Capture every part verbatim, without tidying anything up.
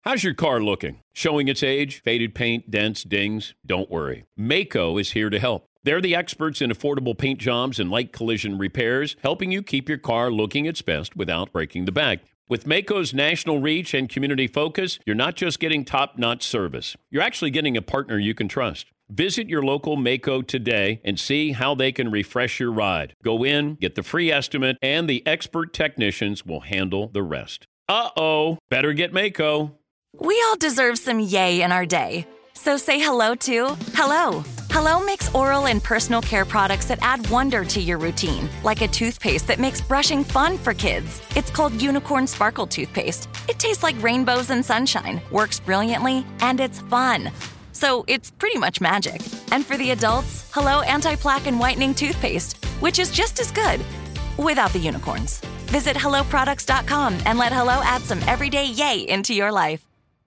How's your car looking? Showing its age, faded paint, dents, dings? Don't worry. Maaco is here to help. They're the experts in affordable paint jobs and light collision repairs, helping you keep your car looking its best without breaking the bank. With Maaco's national reach and community focus, you're not just getting top-notch service. You're actually getting a partner you can trust. Visit your local Maaco today and see how they can refresh your ride. Go in, get the free estimate, and the expert technicians will handle the rest. Uh-oh, better get Maaco. We all deserve some yay in our day. So say hello to Hello. Hello makes oral and personal care products that add wonder to your routine, like a toothpaste that makes brushing fun for kids. It's called Unicorn Sparkle Toothpaste. It tastes like rainbows and sunshine, works brilliantly, and it's fun. So it's pretty much magic. And for the adults, Hello Anti-Plaque and Whitening Toothpaste, which is just as good, without the unicorns. Visit hello products dot com and let Hello add some everyday yay into your life.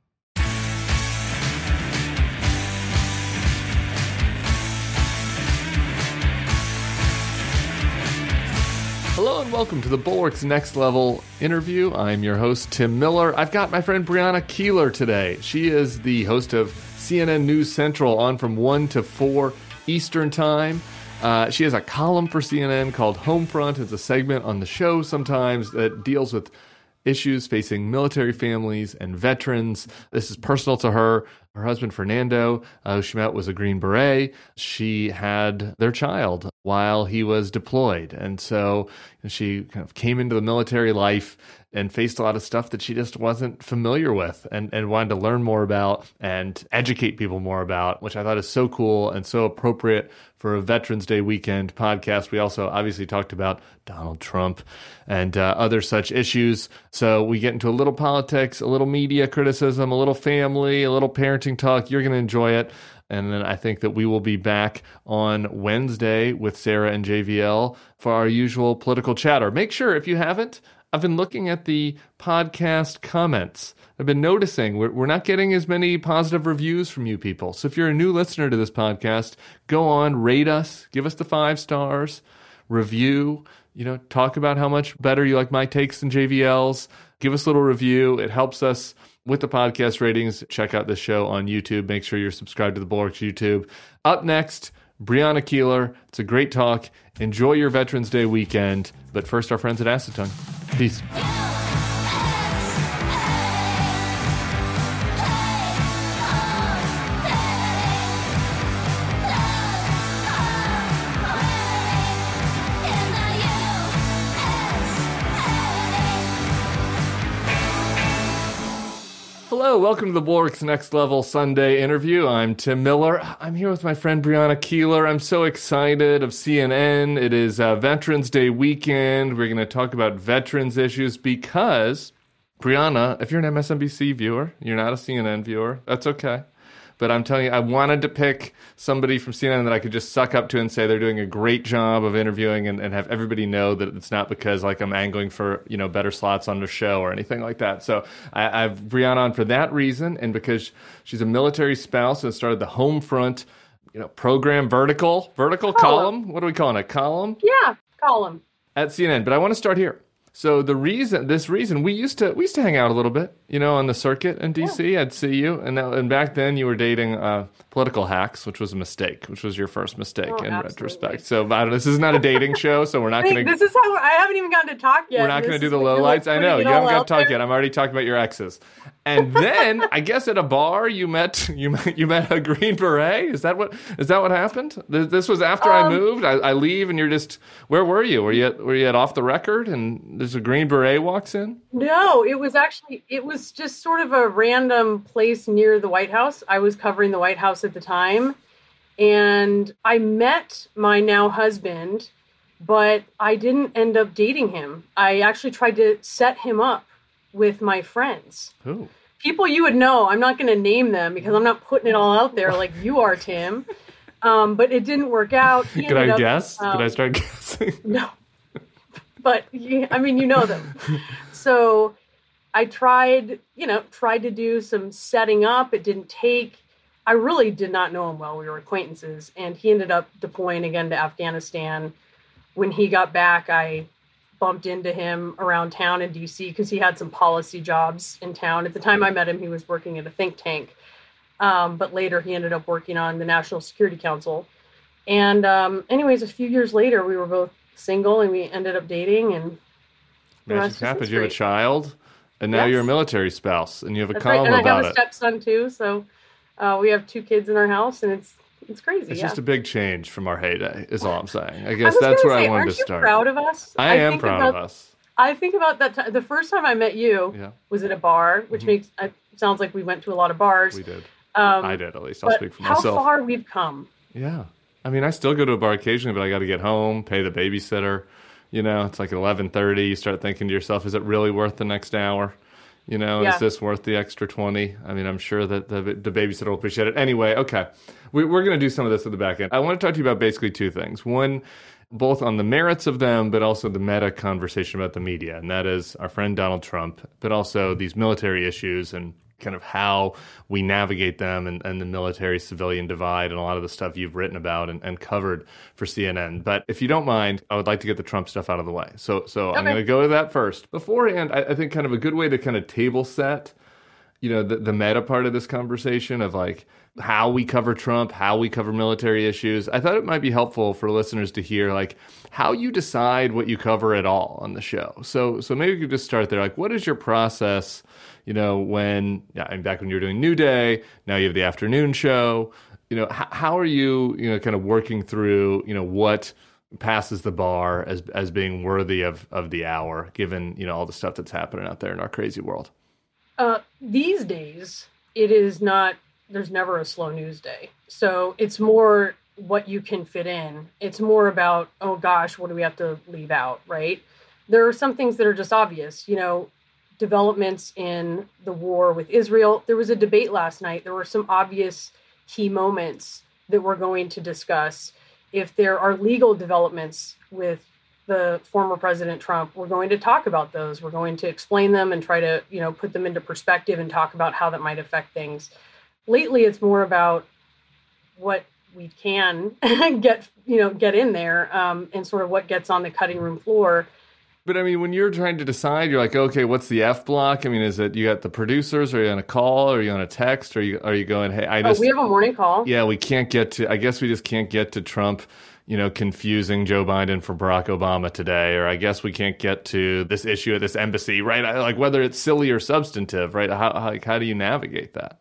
Hello and welcome to the Bulwark's Next Level interview. I'm your host, Tim Miller. I've got my friend Brianna Keilar today. She is the host of C N N News Central on from one to four Eastern Time. Uh, she has a column for C N N called Homefront. It's a segment on the show sometimes that deals with issues facing military families and veterans. This is personal to her. Her husband, Fernando, uh, who she met, was a Green Beret. She had their child while he was deployed. And so she kind of came into the military life and faced a lot of stuff that she just wasn't familiar with and, and wanted to learn more about and educate people more about, which I thought is so cool and so appropriate for a Veterans Day weekend podcast. We also obviously talked about Donald Trump and uh, other such issues. So we get into a little politics, a little media criticism, a little family, a little parenting talk. You're going to enjoy it. And then I think that we will be back on Wednesday with Sarah and J V L for our usual political chatter. Make sure, if you haven't, I've been looking at the podcast comments. I've been noticing we're, we're not getting as many positive reviews from you people. So if you're a new listener to this podcast, go on, rate us, give us the five stars, review, you know, talk about how much better you like my takes than J V L's. Give us a little review. It helps us with the podcast ratings. Check out this show on YouTube. Make sure you're subscribed to the Bulwark's YouTube. Up next, Brianna Keilar. It's a great talk. Enjoy your Veterans Day weekend. But first, our friends at Acetone. Peace. Hello, welcome to the Bulwark's Next Level Sunday interview. I'm Tim Miller. I'm here with my friend Brianna Keilar. I'm so excited of C N N. It is uh, Veterans Day weekend. We're going to talk about veterans issues because, Brianna, if you're an M S N B C viewer, you're not a C N N viewer, that's okay. But I'm telling you, I wanted to pick somebody from C N N that I could just suck up to and say they're doing a great job of interviewing and, and have everybody know that it's not because like I'm angling for, you know, better slots on the show or anything like that. So I, I've Brianna on for that reason and because she's a military spouse and started the Homefront, you know, program vertical, vertical column. column. What are we calling it? Column? Yeah, column. At C N N. But I want to start here. So the reason, this reason, we used to we used to hang out a little bit, you know, on the circuit in D C. Yeah. I'd see you, and that, and back then you were dating uh, Political Hacks, which was a mistake, which was your first mistake oh, in absolutely. retrospect. So I don't, this is not a dating show, so we're not going to. This is how I haven't even gotten to talk yet. We're not going to do the lowlights. lowlights. I know you haven't got to talk there. yet. I'm already talking about your exes. And then I guess at a bar you met you met you met a Green Beret. Is that what is that what happened? This was after um, I moved. I, I leave, and you're just where were you? Were you at, were you at Off the Record? And there's a Green Beret walks in. No, it was actually it was just sort of a random place near the White House. I was covering the White House at the time, and I met my now husband, but I didn't end up dating him. I actually tried to set him up with my friends. Who? People you would know. I'm not going to name them because I'm not putting it all out there like you are, Tim. Um, but it didn't work out. He Could I up, guess? Um, Could I start guessing? No. But, you, I mean, you know them. So I tried, you know, tried to do some setting up. It didn't take. I really did not know him well. We were acquaintances. And he ended up deploying again to Afghanistan. When he got back, I bumped into him around town in D C because he had some policy jobs in town. At the time I met him, he was working at a think tank. Um, but later he ended up working on the National Security Council. And um, anyways, a few years later, we were both single and we ended up dating. And Magic happens. You have a child, and now yes. you're a military spouse, and you have a That's column right. And about I have a it. stepson too. So uh, we have two kids in our house, and it's it's crazy. It's yeah. just a big change from our heyday, is all I'm saying. I I guess was that's gonna where say, I wanted aren't to you start. proud of us? I, I am think proud about, of us. I think about that time. The first time I met you Yeah. was at a bar, which Mhm. makes it sounds like we went to a lot of bars. We did. Um, I did, at least. I'll but speak for how myself. far we've come. Yeah. I mean, I still go to a bar occasionally, but I got to get home, pay the babysitter. You know, it's like eleven thirty. You start thinking to yourself, is it really worth the next hour? You know, Yeah. is this worth the extra twenty? I mean, I'm sure that the, the babysitter will appreciate it. Anyway, okay. We, we're going to do some of this at the back end. I want to talk to you about basically two things. One, both on the merits of them, but also the meta conversation about the media. And that is our friend Donald Trump, but also these military issues and kind of how we navigate them and, and the military-civilian divide and a lot of the stuff you've written about and, and covered for C N N. But if you don't mind, I would like to get the Trump stuff out of the way. So so I'm Okay. going to go to that first. Beforehand, I, I think kind of a good way to kind of table set, you know, the, the meta part of this conversation of like how we cover Trump, how we cover military issues. I thought it might be helpful for listeners to hear like how you decide what you cover at all on the show. So so maybe we could just start there. Like, what is your process? You know, when yeah, and back when you were doing New Day, now you have the afternoon show. You know, how, how are you, you know, kind of working through, you know, what passes the bar as as being worthy of of the hour, given, you know, all the stuff that's happening out there in our crazy world? Uh, these days, it is not, there's never a slow news day. So it's more what you can fit in. It's more about, oh gosh, what do we have to leave out, right? There are some things that are just obvious, you know, developments in the war with Israel. There was a debate last night. There were some obvious key moments that we're going to discuss. If there are legal developments with the former President Trump, we're going to talk about those. We're going to explain them and try to, you know, put them into perspective and talk about how that might affect things. Lately, it's more about what we can get, you know, get in there um, and sort of what gets on the cutting room floor. But I mean, when you're trying to decide, you're like, okay, what's the F block? I mean, is it you got the producers? Are you on a call? Are you on a text? Are you are you going, hey, I Oh, just we have a morning call. yeah, we can't get to. I guess we just can't get to Trump, you know, confusing Joe Biden for Barack Obama today, or I guess we can't get to this issue at this embassy, right? Like whether it's silly or substantive, right? How how, like, how do you navigate that?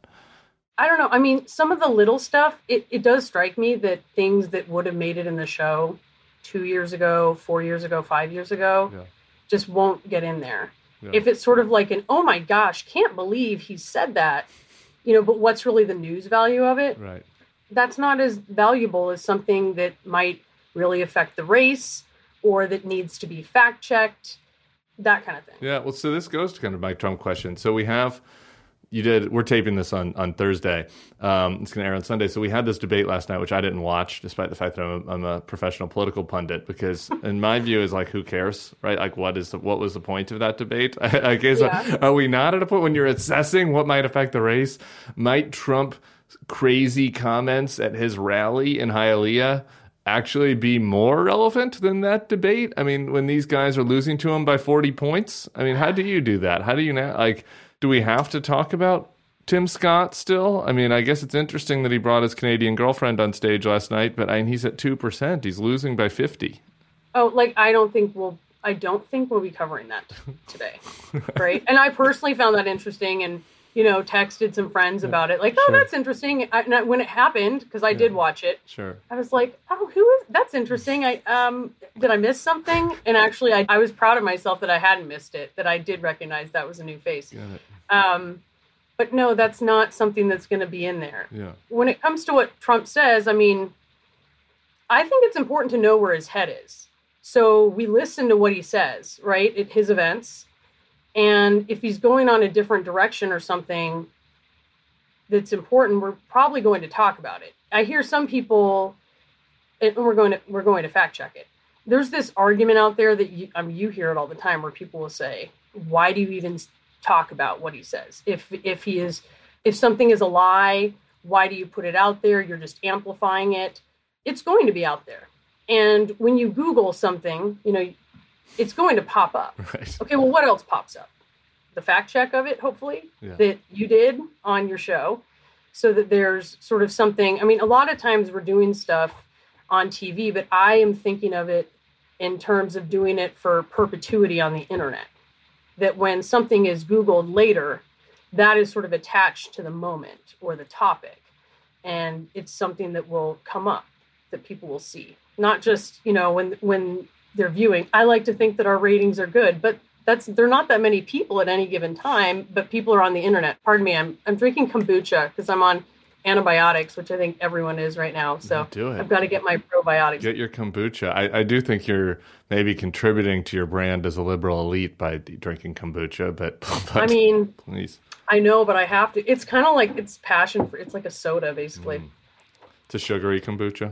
I don't know. I mean, some of the little stuff, it, it does strike me that things that would have made it in the show two years ago, four years ago, five years ago, Yeah. just won't get in there. Yeah. If it's sort of like an, oh my gosh, can't believe he said that, you know, but what's really the news value of it? Right. That's not as valuable as something that might really affect the race or that needs to be fact checked, that kind of thing. Yeah. Well, so this goes to kind of my Trump question. So we have. You did. We're taping this on, on Thursday. Um, it's going to air on Sunday. So we had this debate last night, which I didn't watch, despite the fact that I'm a, I'm a professional political pundit. Because in my view, is like, who cares, right? Like, what is the, what was the point of that debate? I, I guess Yeah. are we not at a point when you're assessing what might affect the race? Might Trump crazy comments at his rally in Hialeah actually be more relevant than that debate? I mean, when these guys are losing to him by forty points, I mean, how do you do that? How do you now like? Do we have to talk about Tim Scott still? I mean, I guess it's interesting that he brought his Canadian girlfriend on stage last night, but I mean, he's at two percent. He's losing by fifty. Oh, like, I don't think we'll, I don't think we'll be covering that today. Right. And I personally found that interesting and, you know, texted some friends about it. Like, oh, Sure. that's interesting. I, and I, when it happened, because I did watch it, Sure. I was like, oh, who is, that's interesting. I, um, did I miss something? And actually, I, I was proud of myself that I hadn't missed it, that I did recognize that was a new face. Got it. Um, but no, that's not something that's going to be in there. Yeah. When it comes to what Trump says, I mean, I think it's important to know where his head is. So we listen to what he says, right, at his events. And if he's going on a different direction or something that's important, we're probably going to talk about it. I hear some people, and we're going to we're going to fact check it. There's this argument out there that you, I mean, you hear it all the time, where people will say, "Why do you even talk about what he says? If if he is, if something is a lie, why do you put it out there? You're just amplifying it." It's going to be out there. And when you Google something, you know, it's going to pop up. Right. Okay, well, what else pops up? The fact check of it, hopefully, yeah. that you did on your show, so that there's sort of something. I mean, a lot of times we're doing stuff on T V, but I am thinking of it in terms of doing it for perpetuity on the internet. That when something is Googled later, that is sort of attached to the moment or the topic. And it's something that will come up, that people will see. Not just, you know, when when they're viewing. I like to think that our ratings are good, but that's they're not that many people at any given time, but people are on the internet. Pardon me, I'm I'm drinking kombucha because I'm on antibiotics, which I think everyone is right now. So do it. I've got to get my probiotics. Get your kombucha. I, I do think you're maybe contributing to your brand as a liberal elite by drinking kombucha, but, but I mean, please. I know, but I have to. It's kind of like it's passion for. It's like a soda, basically. Mm. It's a sugary kombucha.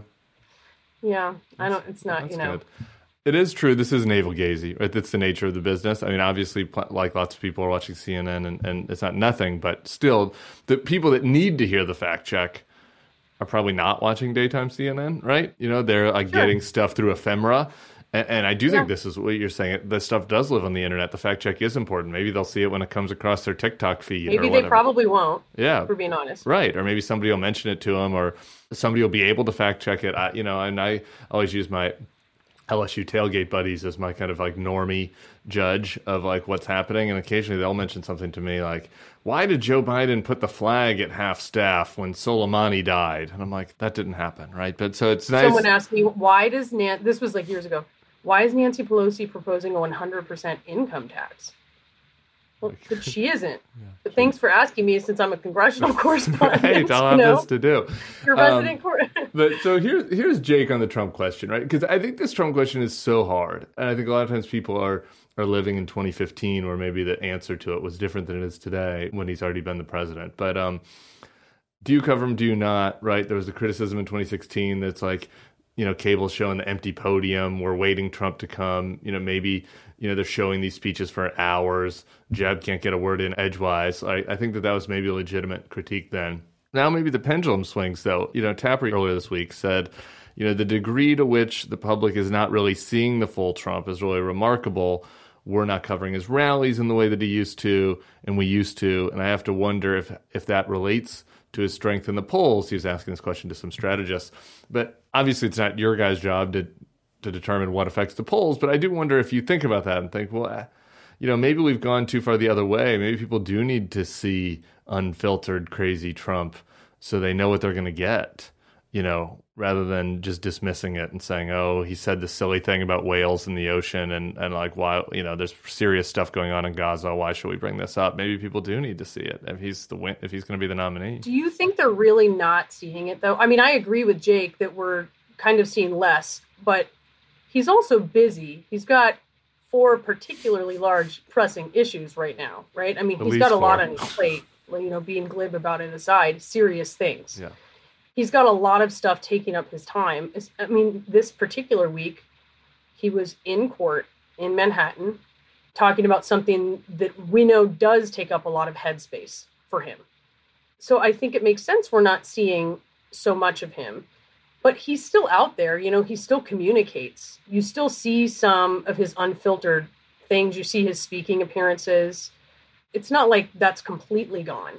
Yeah, I don't. It's not. That's you know. good. It is true. This is navel-gazing. Right? That's the nature of the business. I mean, obviously, like lots of people are watching C N N, and, and it's not nothing, but still, the people that need to hear the fact check are probably not watching daytime C N N, right? You know, they're like Sure. getting stuff through ephemera. And, and I do think Yeah. this is what you're saying. This stuff does live on the internet. The fact check is important. Maybe they'll see it when it comes across their TikTok feed. Maybe or they whatever. probably won't. Yeah. For being honest. Right. Or maybe somebody will mention it to them, or somebody will be able to fact check it. I, you know, and I always use my L S U tailgate buddies as my kind of like normie judge of like what's happening. And occasionally they'll mention something to me like, why did Joe Biden put the flag at half staff when Soleimani died? And I'm like, that didn't happen. Right. But so it's nice. Someone asked me, why does Nan, this was like years ago, why is Nancy Pelosi proposing a one hundred percent income tax? Well, but she isn't. Yeah, but thanks for asking me, since I'm a congressional correspondent. Right, I'll have you know? this to do. Your resident um, court. But so here's here's Jake on the Trump question, right? Because I think this Trump question is so hard, and I think a lot of times people are are living in twenty fifteen, where maybe the answer to it was different than it is today when he's already been the president. But um, do you cover him? Do you not? Right? There was the criticism in twenty sixteen that's like, you know, cable showing the empty podium. We're waiting Trump to come. You know, maybe, you know, they're showing these speeches for hours. Jeb can't get a word in edgewise. I, I think that that was maybe a legitimate critique then. Now maybe the pendulum swings, though. You know, Taprey earlier this week said, you know, the degree to which the public is not really seeing the full Trump is really remarkable. We're not covering his rallies in the way that he used to, and we used to. And I have to wonder if if that relates to his strength in the polls. He was asking this question to some strategists. But obviously it's not your guys' job to to determine what affects the polls. But I do wonder if you think about that and think, well, you know, maybe we've gone too far the other way. Maybe people do need to see unfiltered, crazy Trump so they know what they're going to get, you know, rather than just dismissing it and saying, oh, he said this silly thing about whales in the ocean and, and like, why, you know, there's serious stuff going on in Gaza. Why should we bring this up? Maybe people do need to see it if he's the win- if he's going to be the nominee. Do you think they're really not seeing it, though? I mean, I agree with Jake that we're kind of seeing less, but he's also busy. He's got four particularly large pressing issues right now, right? I mean, At he's got a four. lot on his plate, you know, being glib about it aside, serious things. Yeah. He's got a lot of stuff taking up his time. It's, I mean, this particular week, he was in court in Manhattan talking about something that we know does take up a lot of headspace for him. So I think it makes sense we're not seeing so much of him. But he's still out there, you know, he still communicates. You still see some of his unfiltered things. You see his speaking appearances. It's not like that's completely gone.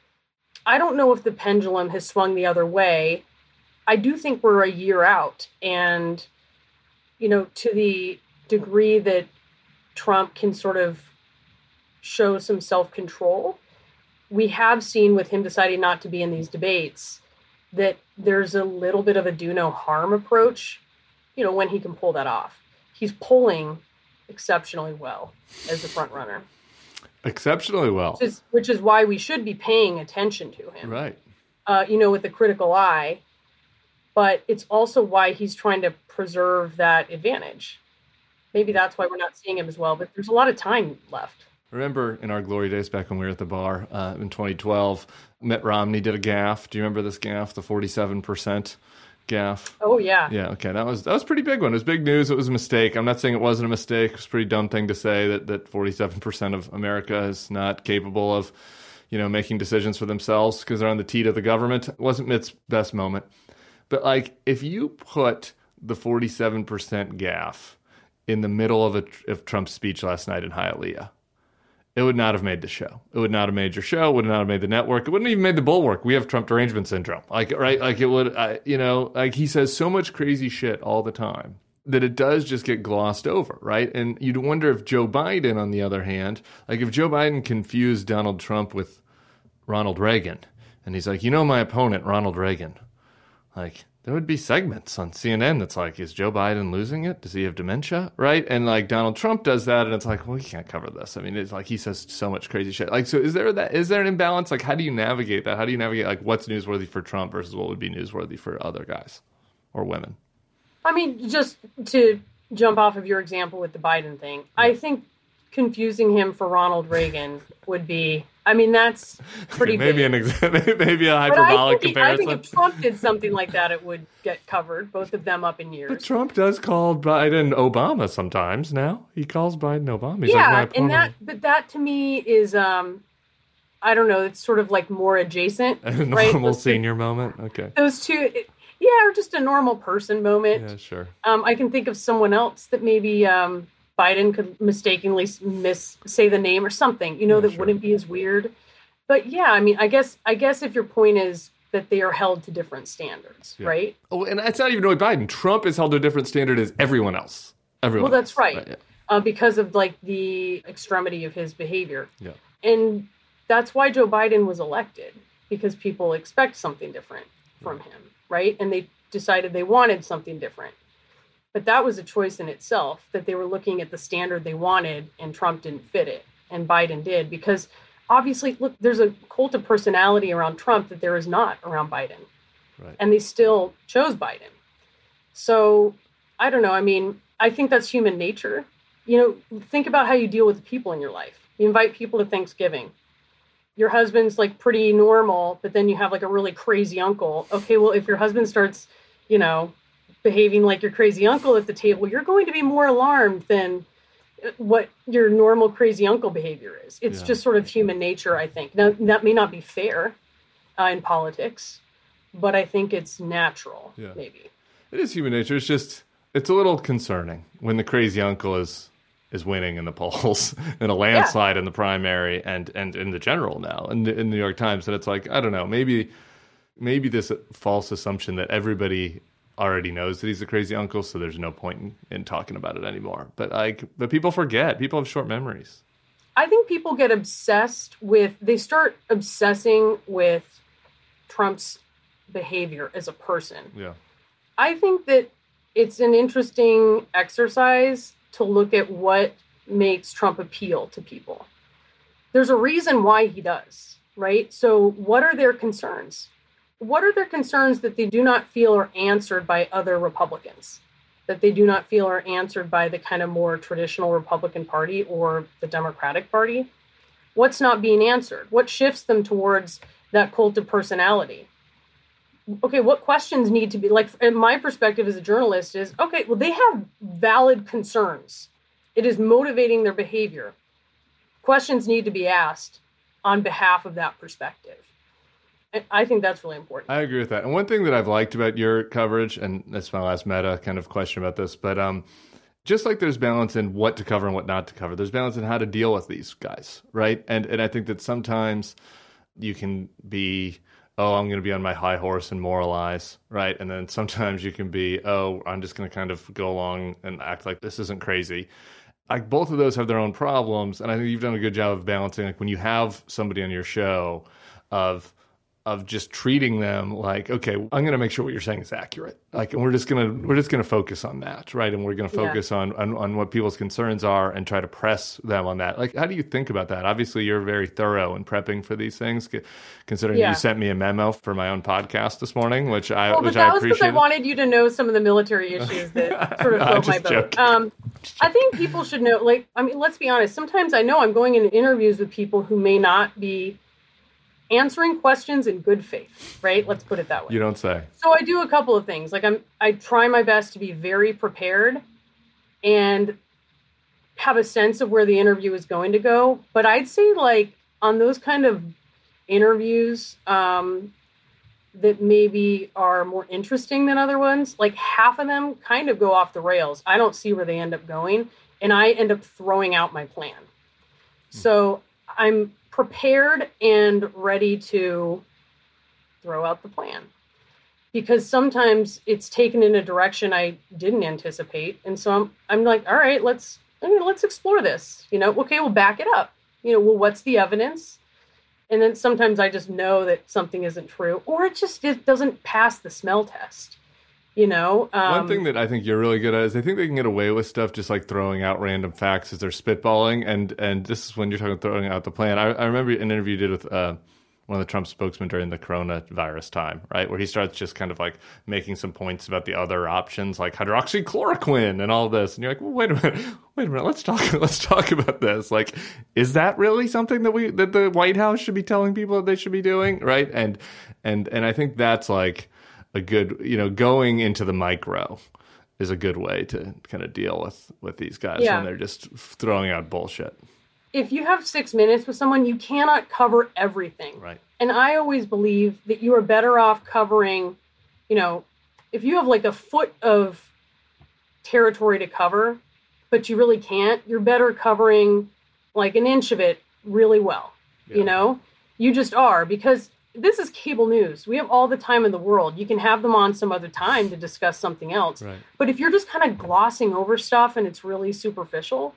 I don't know if the pendulum has swung the other way. I do think we're a year out. And, you know, to the degree that Trump can sort of show some self-control, we have seen with him deciding not to be in these debates that there's a little bit of a do no harm approach, you know, when he can pull that off. He's polling exceptionally well as the front runner. Exceptionally well. Which is, which is why we should be paying attention to him. Right. Uh, you know, with the critical eye. But it's also why he's trying to preserve that advantage. Maybe that's why we're not seeing him as well, but there's a lot of time left. Remember in our glory days back when we were at the bar uh, in twenty twelve, Mitt Romney did a gaffe. Do you remember this gaffe, the forty-seven percent gaffe? Oh, yeah. Yeah, okay. That was that was a pretty big one. It was big news. It was a mistake. I'm not saying it wasn't a mistake. It was a pretty dumb thing to say that, that forty-seven percent of America is not capable of, you know, making decisions for themselves because they're on the teat of the government. It wasn't Mitt's best moment. But, like, if you put the forty-seven percent gaffe in the middle of, a, of Trump's speech last night in Hialeah, it would not have made the show. It would not have made your show. It would not have made the network. It wouldn't have even made the Bulwark. We have Trump derangement syndrome. Like, right? Like it would, uh, you know, like he says so much crazy shit all the time that it does just get glossed over, right? And you'd wonder if Joe Biden, on the other hand, like if Joe Biden confused Donald Trump with Ronald Reagan, and he's like, you know, my opponent, Ronald Reagan, like, there would be segments on C N N that's like, is Joe Biden losing it? Does he have dementia? Right? And like Donald Trump does that, and it's like, well, we can't cover this. I mean, it's like he says so much crazy shit. Like, so is there that? Is there an imbalance? Like, how do you navigate that? How do you navigate like what's newsworthy for Trump versus what would be newsworthy for other guys or women? I mean, just to jump off of your example with the Biden thing, I think confusing him for Ronald Reagan would be, I mean, that's pretty maybe big. an ex- maybe a hyperbolic I think, comparison. I think if Trump did something like that, it would get covered, both of them up in years. But Trump does call Biden Obama sometimes now. He calls Biden Obama. He's yeah, like, and that, but that to me is, um, I don't know, it's sort of like more adjacent. A right? normal those senior two, moment? Okay. Those two, it, yeah, or just a normal person moment. Yeah, sure. Um, I can think of someone else that maybe um, Biden could mistakenly miss say the name or something, you know, Yeah, that sure. wouldn't be as weird. But yeah, I mean, I guess I guess if your point is that they are held to different standards, Yeah. right? Oh, and it's not even only Biden. Trump is held to a different standard as everyone else. Everyone. Well, that's else. right, yeah. uh, because of like the extremity of his behavior. Yeah. And that's why Joe Biden was elected, because people expect something different from him, right? And they decided they wanted something different. But that was a choice in itself, that they were looking at the standard they wanted and Trump didn't fit it and Biden did, because obviously, look, there's a cult of personality around Trump that there is not around Biden. Right. And they still chose Biden. So I don't know. I mean, I think that's human nature. You know, think about how you deal with the people in your life. You invite people to Thanksgiving. Your husband's like pretty normal, but then you have like a really crazy uncle. Okay, well, if your husband starts, you know, behaving like your crazy uncle at the table, you're going to be more alarmed than what your normal crazy uncle behavior is. It's Yeah. just sort of human nature, I think. Now, that may not be fair uh, in politics, but I think it's natural, Yeah. maybe. It is human nature. It's just, it's a little concerning when the crazy uncle is is winning in the polls in a landslide yeah. in the primary and, and in the general now in the, in the New York Times. And it's like, I don't know, maybe maybe this false assumption that everybody already knows that he's the crazy uncle, so there's no point in, in talking about it anymore. But like, but people forget. People have short memories. I think people get obsessed with, they start obsessing with Trump's behavior as a person. Yeah. I think that it's an interesting exercise to look at what makes Trump appeal to people. There's a reason why he does, right? So what are their concerns? What are their concerns that they do not feel are answered by other Republicans, that they do not feel are answered by the kind of more traditional Republican Party or the Democratic Party? What's not being answered? What shifts them towards that cult of personality? Okay, what questions need to be, like, in my perspective as a journalist is, okay, well, they have valid concerns. It is motivating their behavior. Questions need to be asked on behalf of that perspective. And I think that's really important. I agree with that. And one thing that I've liked about your coverage, and that's my last meta kind of question about this, but um, just like there's balance in what to cover and what not to cover, there's balance in how to deal with these guys, right? And and I think that sometimes you can be, oh, I'm going to be on my high horse and moralize, right? And then sometimes you can be, oh, I'm just going to kind of go along and act like this isn't crazy. Like, both of those have their own problems, and I think you've done a good job of balancing. Like, when you have somebody on your show, of of just treating them like, okay, I'm going to make sure what you're saying is accurate. Like, and we're just going to we're just going to focus on that, right? And we're going to focus yeah. on, on on what people's concerns are and try to press them on that. Like, how do you think about that? Obviously, you're very thorough in prepping for these things, considering yeah. you sent me a memo for my own podcast this morning, which I well, which but that I was because I appreciated. wanted you to know some of the military issues that sort of float my boat. Um, I think people should know, like, I mean, let's be honest. Sometimes I know I'm going into interviews with people who may not be answering questions in good faith, right? Let's put it that way. You don't say. So I do a couple of things. Like, I'm, I try my best to be very prepared and have a sense of where the interview is going to go. But I'd say, like, on those kind of interviews, um, that maybe are more interesting than other ones, like half of them kind of go off the rails. I don't see where they end up going, and I end up throwing out my plan. So I'm prepared and ready to throw out the plan, because sometimes it's taken in a direction I didn't anticipate. And so I'm, I'm like, all right, let's, I mean, let's explore this, you know, okay, we'll back it up. You know, well, what's the evidence? And then sometimes I just know that something isn't true, or it just it doesn't pass the smell test, you know? Um, One thing that I think you're really good at is I think they can get away with stuff just like throwing out random facts as they're spitballing. And and this is when you're talking throwing out the plan. I, I remember an interview you did with uh, one of the Trump spokesmen during the coronavirus time, right? Where he starts just kind of like making some points about the other options, like hydroxychloroquine and all this. And you're like, well, wait a minute, wait a minute, let's talk, let's talk about this. Like, is that really something that we, that the White House should be telling people that they should be doing, right? And, and, and I think that's like a good, you know, going into the micro is a good way to kind of deal with, with these guys yeah. when they're just throwing out bullshit. If you have six minutes with someone, you cannot cover everything. Right. And I always believe that you are better off covering, you know, if you have like a foot of territory to cover, but you really can't, you're better covering like an inch of it really well. Yeah. You know, you just are, because this is cable news. We have all the time in the world. You can have them on some other time to discuss something else. Right. But if you're just kind of glossing over stuff and it's really superficial,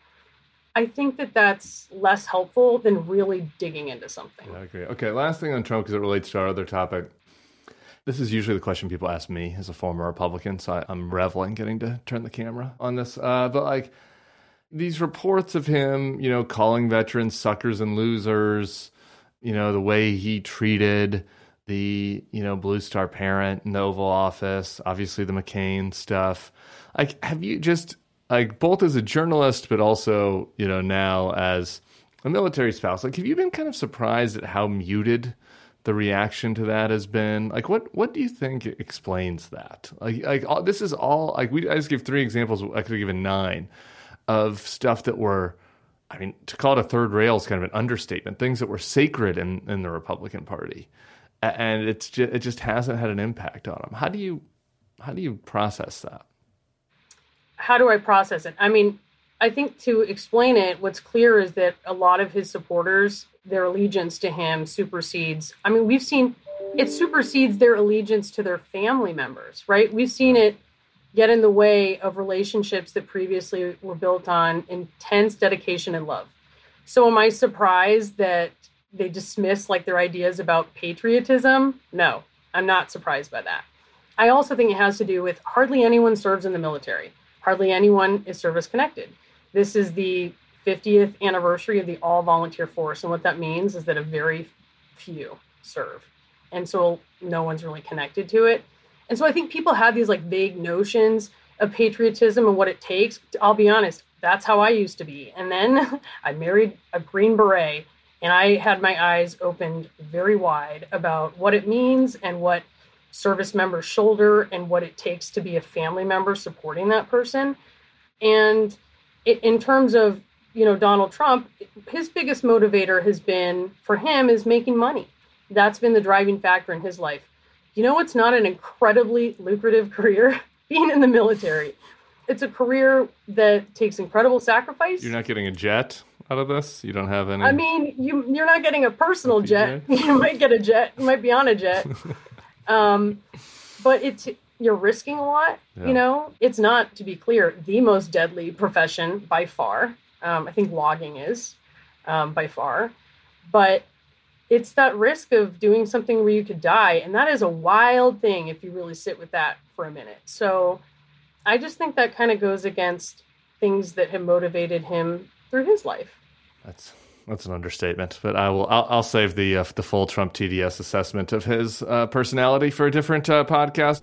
I think that that's less helpful than really digging into something. Yeah, I agree. Okay, last thing on Trump, because it relates to our other topic. This is usually the question people ask me as a former Republican, so I, I'm reveling getting to turn the camera on this. Uh, but like these reports of him, you know, calling veterans suckers and losers, you know, the way he treated the, you know, Blue Star parent in the Oval Office, obviously the McCain stuff. Like, have you just... like both as a journalist, but also, you know, now as a military spouse, like, have you been kind of surprised at how muted the reaction to that has been? Like, what, what do you think explains that? Like, like all, this is all, like, we, I just give three examples. I could have given nine of stuff that were, I mean, to call it a third rail is kind of an understatement, things that were sacred in, in the Republican Party. And it's just, it just hasn't had an impact on them. How do you, how do you process that? How do I process it? I mean, I think to explain it, what's clear is that a lot of his supporters, their allegiance to him supersedes. I mean, we've seen it supersedes their allegiance to their family members, right? We've seen it get in the way of relationships that previously were built on intense dedication and love. So am I surprised that they dismiss like their ideas about patriotism? No, I'm not surprised by that. I also think it has to do with hardly anyone serves in the military. Hardly anyone is service connected. This is the fiftieth anniversary of the all-volunteer force. And what that means is that a very few serve. And so no one's really connected to it. And so I think people have these like vague notions of patriotism and what it takes. I'll be honest, that's how I used to be. And then I married a Green Beret, and I had my eyes opened very wide about what it means and what service members shoulder and what it takes to be a family member supporting that person. And it, in terms of, you know, Donald Trump, his biggest motivator has been, for him, is making money. That's been the driving factor in his life. You know, it's not an incredibly lucrative career, being in the military. It's a career that takes incredible sacrifice. You're not getting a jet out of this? You don't have any? I mean, you, you're not getting a personal jet. You might get a jet. You might be on a jet. Um, but it's, you're risking a lot, yeah. You know, it's not, to be clear, the most deadly profession by far. Um, I think logging is, um, by far, but it's that risk of doing something where you could die. And that is a wild thing if you really sit with that for a minute. So I just think that kind of goes against things that have motivated him through his life. That's That's an understatement, but I will. I'll, I'll save the uh, the full Trump T D S assessment of his uh, personality for a different uh, podcast.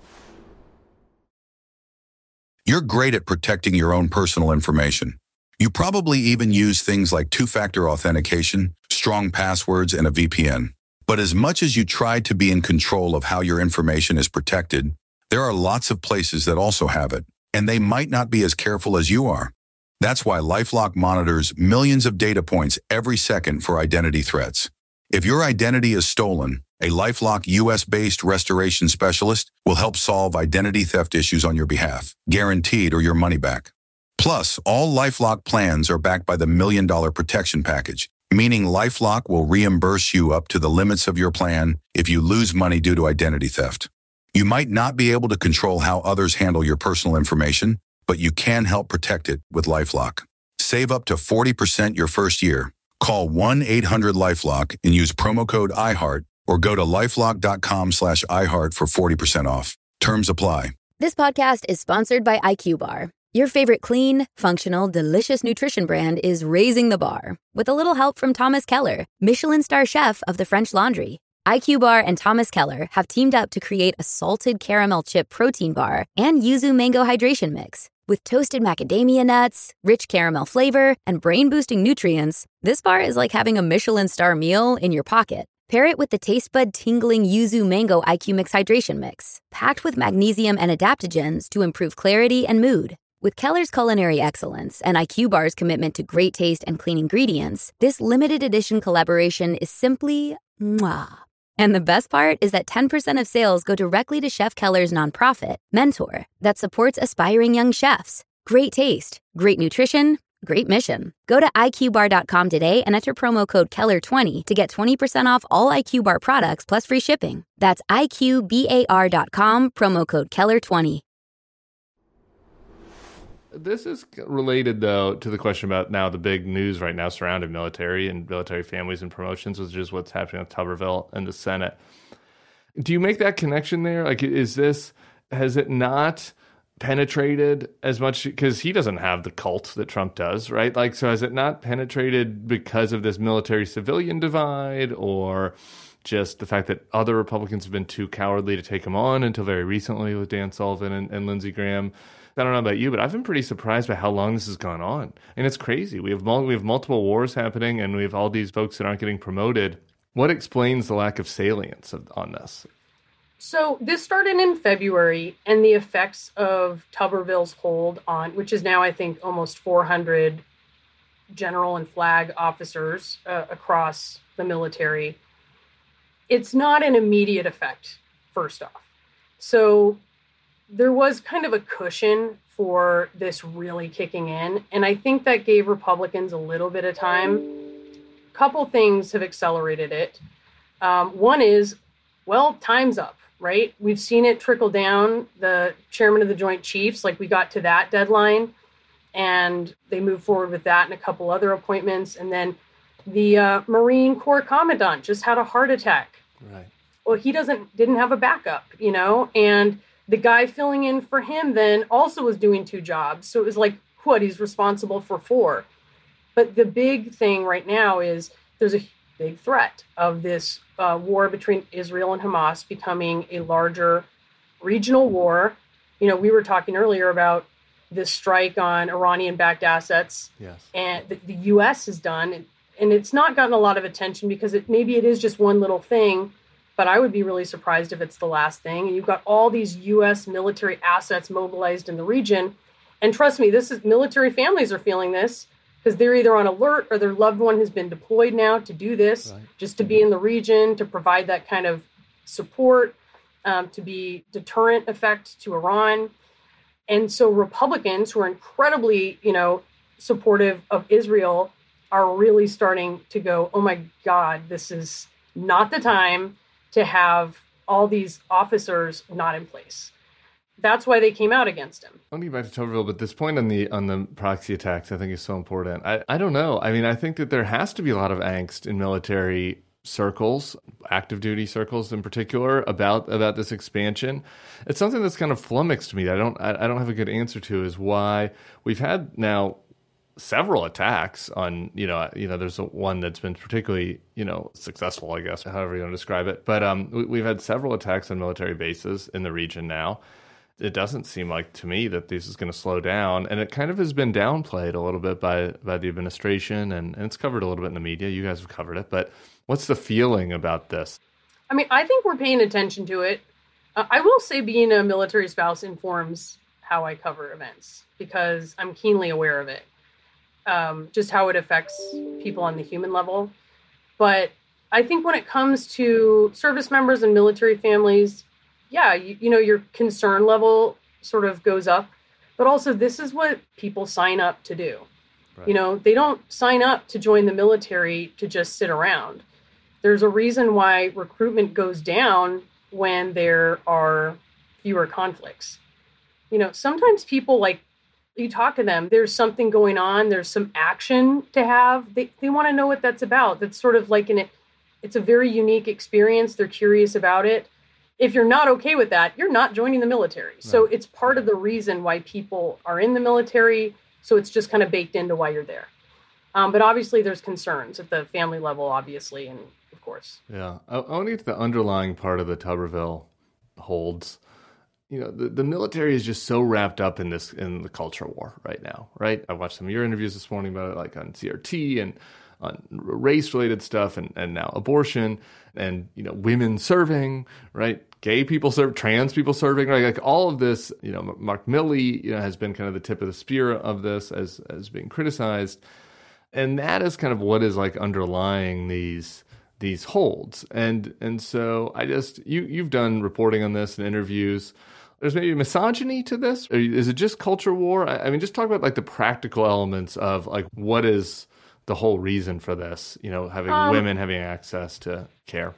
You're great at protecting your own personal information. You probably even use things like two-factor authentication, strong passwords, and a V P N. But as much as you try to be in control of how your information is protected, there are lots of places that also have it, and they might not be as careful as you are. That's why LifeLock monitors millions of data points every second for identity threats. If your identity is stolen, A LifeLock U S-based restoration specialist will help solve identity theft issues on your behalf, guaranteed or your money back. Plus, all LifeLock plans are backed by the Million Dollar Protection Package, meaning LifeLock will reimburse you up to the limits of your plan if you lose money due to identity theft. You might not be able to control how others handle your personal information, but you can help protect it with LifeLock. Save up to forty percent your first year. Call one eight hundred LifeLock and use promo code iHeart or go to lifelock.com slash iHeart for forty percent off. Terms apply. This podcast is sponsored by I Q Bar. Your favorite clean, functional, delicious nutrition brand is raising the bar with a little help from Thomas Keller, Michelin star chef of the French Laundry. I Q Bar and Thomas Keller have teamed up to create a salted caramel chip protein bar and yuzu mango hydration mix. With toasted macadamia nuts, rich caramel flavor, and brain-boosting nutrients, this bar is like having a Michelin star meal in your pocket. Pair it with the taste bud tingling yuzu mango I Q Mix hydration mix, packed with magnesium and adaptogens to improve clarity and mood. With Keller's culinary excellence and I Q Bar's commitment to great taste and clean ingredients, this limited edition collaboration is simply mwah. And the best part is that ten percent of sales go directly to Chef Keller's nonprofit, Mentor, that supports aspiring young chefs. Great taste, great nutrition, great mission. Go to I Q bar dot com today and enter promo code Keller twenty to get twenty percent off all I Q Bar products plus free shipping. That's I Q bar dot com, promo code Keller twenty. This is related, though, to the question about now the big news right now surrounding military and military families and promotions, which is what's happening with Tuberville and the Senate. Do you make that connection there? Like, is this, has it not penetrated as much? Because he doesn't have the cult that Trump does, right? Like, so has it not penetrated because of this military-civilian divide, or just the fact that other Republicans have been too cowardly to take him on until very recently with Dan Sullivan and, and Lindsey Graham? I don't know about you, but I've been pretty surprised by how long this has gone on. And it's crazy. We have mul- we have multiple wars happening, and we have all these folks that aren't getting promoted. What explains the lack of salience of, on this? So this started in February, and the effects of Tuberville's hold on, which is now, I think, almost four hundred general and flag officers uh, across the military, it's not an immediate effect, first off. So there was kind of a cushion for this really kicking in. And I think that gave Republicans a little bit of time. A couple things have accelerated it. Um, one is, well, time's up, right? We've seen it trickle down. The chairman of the Joint Chiefs, like we got to that deadline and they moved forward with that and a couple other appointments. And then the uh, Marine Corps commandant just had a heart attack. Right. Well, he doesn't didn't have a backup, you know, and the guy filling in for him then also was doing two jobs. So it was like, what, he's responsible for four. But the big thing right now is there's a big threat of this uh, war between Israel and Hamas becoming a larger regional war. You know, we were talking earlier about this strike on Iranian-backed assets. Yes. And the, the U S has done, and, and it's not gotten a lot of attention because it maybe it is just one little thing. But I would be really surprised if it's the last thing. And you've got all these U S military assets mobilized in the region. And trust me, this is military families are feeling this because they're either on alert or their loved one has been deployed now to do this, right. Just to be in the region, to provide that kind of support, um, to be deterrent effect to Iran. And so Republicans who are incredibly, you know, supportive of Israel are really starting to go, oh my God, this is not the time to have all these officers not in place. That's why they came out against him. I want to get back to Tuberville, but this point on the on the proxy attacks I think is so important. I, I don't know. I mean, I think that there has to be a lot of angst in military circles, active duty circles in particular, about about this expansion. It's something that's kind of flummoxed me. I don't I, I don't have a good answer to is why we've had now several attacks on, you know, you know, there's a, one that's been particularly, you know, successful, I guess, however you want to describe it. But um, we, we've had several attacks on military bases in the region now. It doesn't seem like to me that this is going to slow down. And it kind of has been downplayed a little bit by, by the administration, and, and it's covered a little bit in the media. You guys have covered it. But what's the feeling about this? I mean, I think we're paying attention to it. Uh, I will say being a military spouse informs how I cover events because I'm keenly aware of it. Um, just how it affects people on the human level. But I think when it comes to service members and military families, yeah, you, you know, your concern level sort of goes up. But also, this is what people sign up to do. Right. You know, they don't sign up to join the military to just sit around. There's a reason why recruitment goes down when there are fewer conflicts. You know, sometimes people, like, you talk to them, there's something going on, there's some action to have. They they want to know what that's about. That's sort of like an, it's a very unique experience. They're curious about it. If you're not okay with that, you're not joining the military. Right. So it's part of the reason why people are in the military. So it's just kind of baked into why you're there. Um, but obviously there's concerns at the family level, obviously, and of course. Yeah. I, I want to get to the underlying part of the Tuberville holds. You know, the, the military is just so wrapped up in this, in the culture war right now, right? I watched some of your interviews this morning about it, like on C R T and on race-related stuff, and, and now abortion, and, you know, women serving, right? Gay people serve, trans people serving, right? Like all of this, you know, Mark Milley, you know, has been kind of the tip of the spear of this as as being criticized. And that is kind of what is like underlying these these holds. And and so I just, you, you've done reporting on this and interviews. There's maybe misogyny to this? Or is it just culture war? I, I mean, just talk about like the practical elements of like what is the whole reason for this, you know, having um, women having access to care.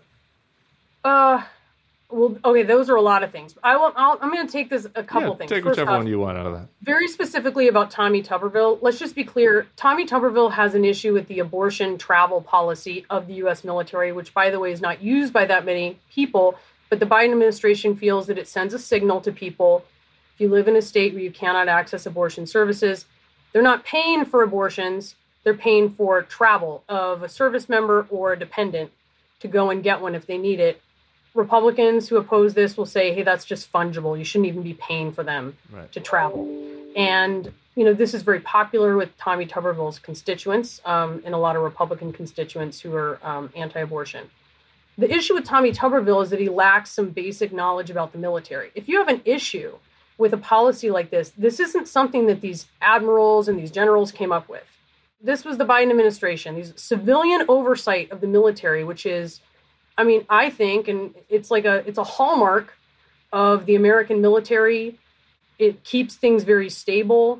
Uh, well, okay, those are a lot of things. I will, I'll, I'm going to take this a couple yeah, things. Take First whichever off, one you want out of that. Very specifically about Tommy Tuberville, let's just be clear. Tommy Tuberville has an issue with the abortion travel policy of the U S military, which, by the way, is not used by that many people. But the Biden administration feels that it sends a signal to people. If you live in a state where you cannot access abortion services, they're not paying for abortions. They're paying for travel of a service member or a dependent to go and get one if they need it. Republicans who oppose this will say, hey, that's just fungible. You shouldn't even be paying for them right. to travel. And, you know, this is very popular with Tommy Tuberville's constituents um, and a lot of Republican constituents who are um, anti-abortion. The issue with Tommy Tuberville is that he lacks some basic knowledge about the military. If you have an issue with a policy like this, this isn't something that these admirals and these generals came up with. This was the Biden administration, these civilian oversight of the military, which is, I mean, I think, and it's like a, it's a hallmark of the American military. It keeps things very stable,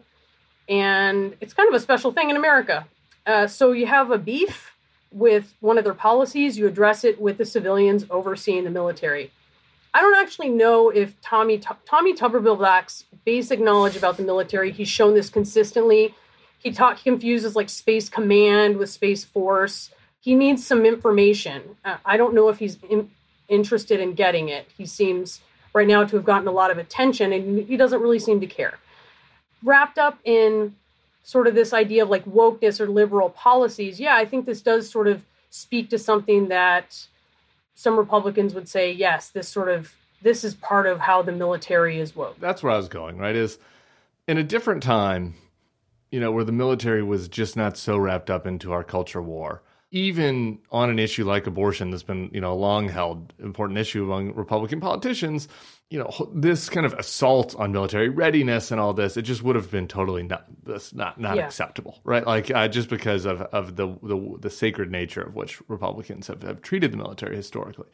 and it's kind of a special thing in America. Uh, so you have a beef with one of their policies, you address it with the civilians overseeing the military. I don't actually know if Tommy Tommy Tuberville lacks basic knowledge about the military. He's shown this consistently. He, talk, he confuses like Space Command with Space Force. He needs some information. Uh, I don't know if he's in, interested in getting it. He seems right now to have gotten a lot of attention, and he doesn't really seem to care. Wrapped up in sort of this idea of like wokeness or liberal policies, yeah, I think this does sort of speak to something that some Republicans would say, yes, this sort of, this is part of how the military is woke. That's where I was going, right? Is in a different time, you know, where the military was just not so wrapped up into our culture war, even on an issue like abortion that's been, you know, a long-held important issue among Republican politicians, you know, this kind of assault on military readiness and all this, it just would have been totally not this not not yeah. acceptable, right? Like uh, just because of of the, the the sacred nature of which Republicans have, have treated the military historically.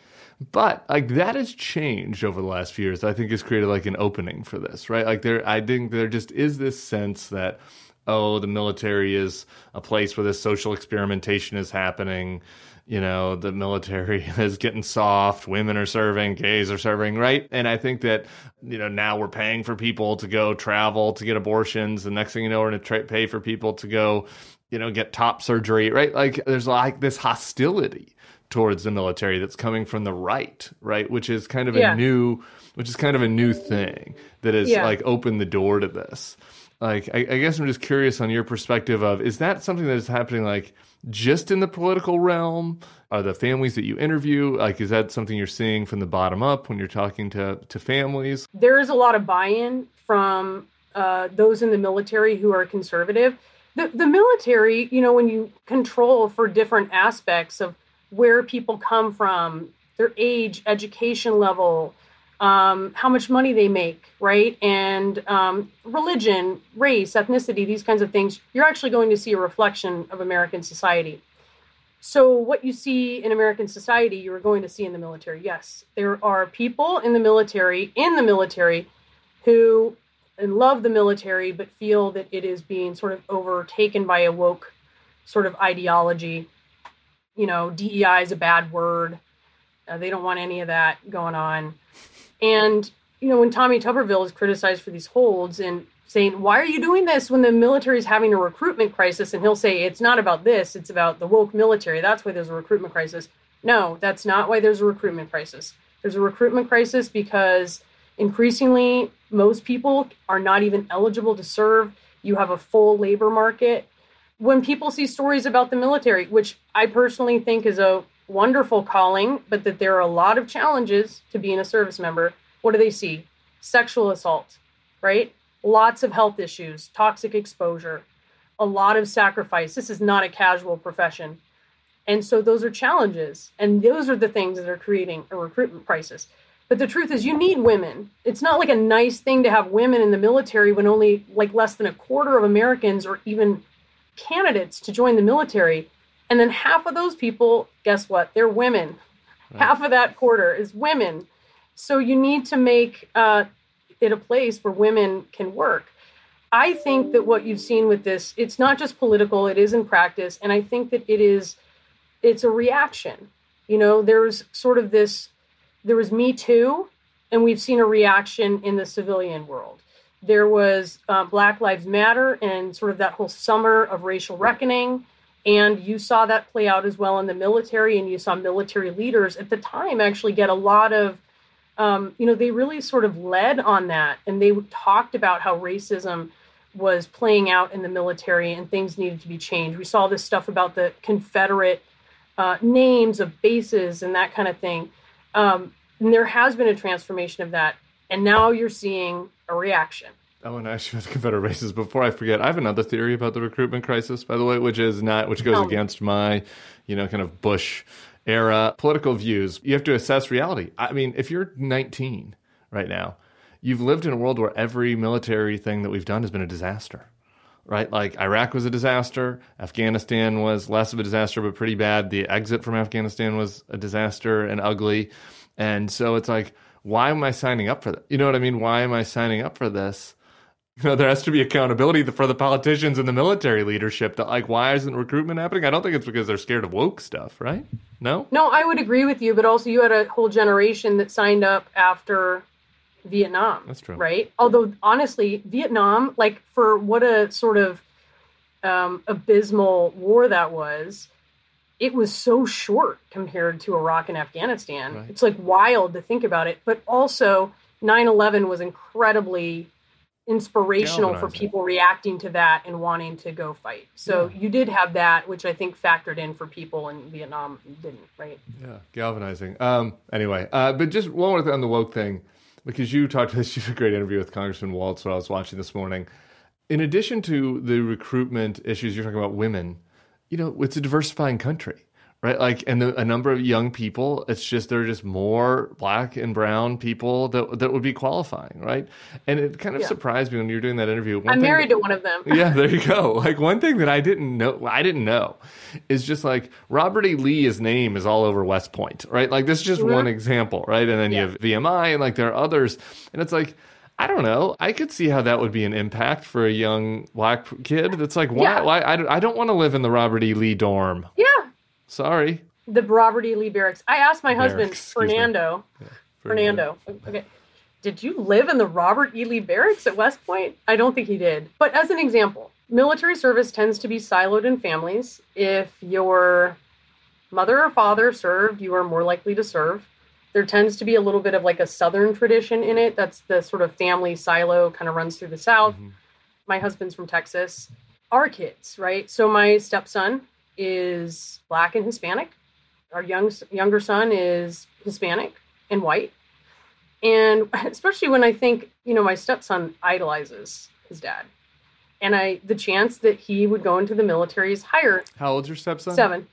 But like that has changed over the last few years. I think has created like an opening for this, right? Like there, I think there just is this sense that, oh, the military is a place where this social experimentation is happening. You know, the military is getting soft. Women are serving, gays are serving, right? And I think that, you know, now we're paying for people to go travel to get abortions. The next thing you know, we're going to tra- pay for people to go, you know, get top surgery, right? Like there's like this hostility towards the military that's coming from the right, right? Which is kind of yeah. a new, which is kind of a new thing that has yeah. like opened the door to this. Like, I, I guess I'm just curious on your perspective of, is that something that is happening like just in the political realm? Are the families that you interview, like, is that something you're seeing from the bottom up when you're talking to, to families? There is a lot of buy-in from uh, those in the military who are conservative. The, the military, you know, when you control for different aspects of where people come from, their age, education level, um, how much money they make, right? And um, religion, race, ethnicity, these kinds of things, you're actually going to see a reflection of American society. So what you see in American society, you are going to see in the military. Yes, there are people in the military, in the military, who love the military, but feel that it is being sort of overtaken by a woke sort of ideology. You know, D E I is a bad word. Uh, they don't want any of that going on. And, you know, when Tommy Tuberville is criticized for these holds and saying, why are you doing this when the military is having a recruitment crisis? And he'll say, it's not about this, it's about the woke military. That's why there's a recruitment crisis. No, that's not why there's a recruitment crisis. There's a recruitment crisis because increasingly, most people are not even eligible to serve. You have a full labor market. When people see stories about the military, which I personally think is a wonderful calling, but that there are a lot of challenges to being a service member, what do they see? Sexual assault, right? Lots of health issues, toxic exposure, a lot of sacrifice. This is not a casual profession. And so those are challenges. And those are the things that are creating a recruitment crisis. But the truth is you need women. It's not like a nice thing to have women in the military when only like less than a quarter of Americans or even candidates to join the military. And then half of those people, guess what? They're women. Right. Half of that quarter is women. So you need to make uh, it a place where women can work. I think that what you've seen with this, it's not just political, it is in practice. And I think that it is, it's a reaction. You know, there's sort of this, there was Me Too, and we've seen a reaction in the civilian world. There was uh, Black Lives Matter and sort of that whole summer of racial reckoning. And you saw that play out as well in the military, and you saw military leaders at the time actually get a lot of, um, you know, they really sort of led on that. And they talked about how racism was playing out in the military and things needed to be changed. We saw this stuff about the Confederate uh, names of bases and that kind of thing. Um, and there has been a transformation of that. And now you're seeing a reaction. I want to ask you about the Confederate races. Before I forget, I have another theory about the recruitment crisis, by the way, which is not, which goes against my, you know, kind of Bush era political views. You have to assess reality. I mean, if you're nineteen right now, you've lived in a world where every military thing that we've done has been a disaster, right? Like Iraq was a disaster. Afghanistan was less of a disaster, but pretty bad. The exit from Afghanistan was a disaster and ugly. And so it's like, why am I signing up for that? You know what I mean? Why am I signing up for this? You know, there has to be accountability for the politicians and the military leadership that, like, why isn't recruitment happening? I don't think it's because they're scared of woke stuff, right? No? No, I would agree with you, but also you had a whole generation that signed up after Vietnam. That's true. Right? Although, honestly, Vietnam, like, for what a sort of um, abysmal war that was, it was so short compared to Iraq and Afghanistan. Right. It's, like, wild to think about it. But also, nine eleven was incredibly inspirational for people reacting to that and wanting to go fight. So yeah. You did have that, which I think factored in for people in Vietnam didn't, right? Yeah, galvanizing. Um, anyway, uh, but just one more thing on the woke thing, because you talked to this, you did a great interview with Congressman Waltz, what I was watching this morning. In addition to the recruitment issues, you're talking about women, you know, it's a diversifying country. Right, like, and the, a number of young people, it's just, there are just more black and brown people that that would be qualifying, right? And it kind of yeah. surprised me when you were doing that interview. One I'm married that, to one of them. Yeah, there you go. Like, one thing that I didn't know, I didn't know, is just like Robert E. Lee's name is all over West Point, right? Like, this is just mm-hmm. one example, right? And then yeah. you have V M I, and like there are others, and it's like, I don't know. I could see how that would be an impact for a young black kid. That's like, why? Yeah. why I, I don't want to live in the Robert E. Lee dorm. Yeah. Sorry. The Robert E. Lee Barracks. I asked my Barracks, husband, Fernando. Yeah, Fernando. Okay. Did you live in the Robert E. Lee Barracks at West Point? I don't think he did. But as an example, military service tends to be siloed in families. If your mother or father served, you are more likely to serve. There tends to be a little bit of like a Southern tradition in it. That's the sort of family silo kind of runs through the South. Mm-hmm. My husband's from Texas. Our kids, right? So my stepson is Black and Hispanic. Our young, younger son is Hispanic and white. And especially when I think, you know, my stepson idolizes his dad. And I, the chance that he would go into the military is higher. How old's your stepson? Seven.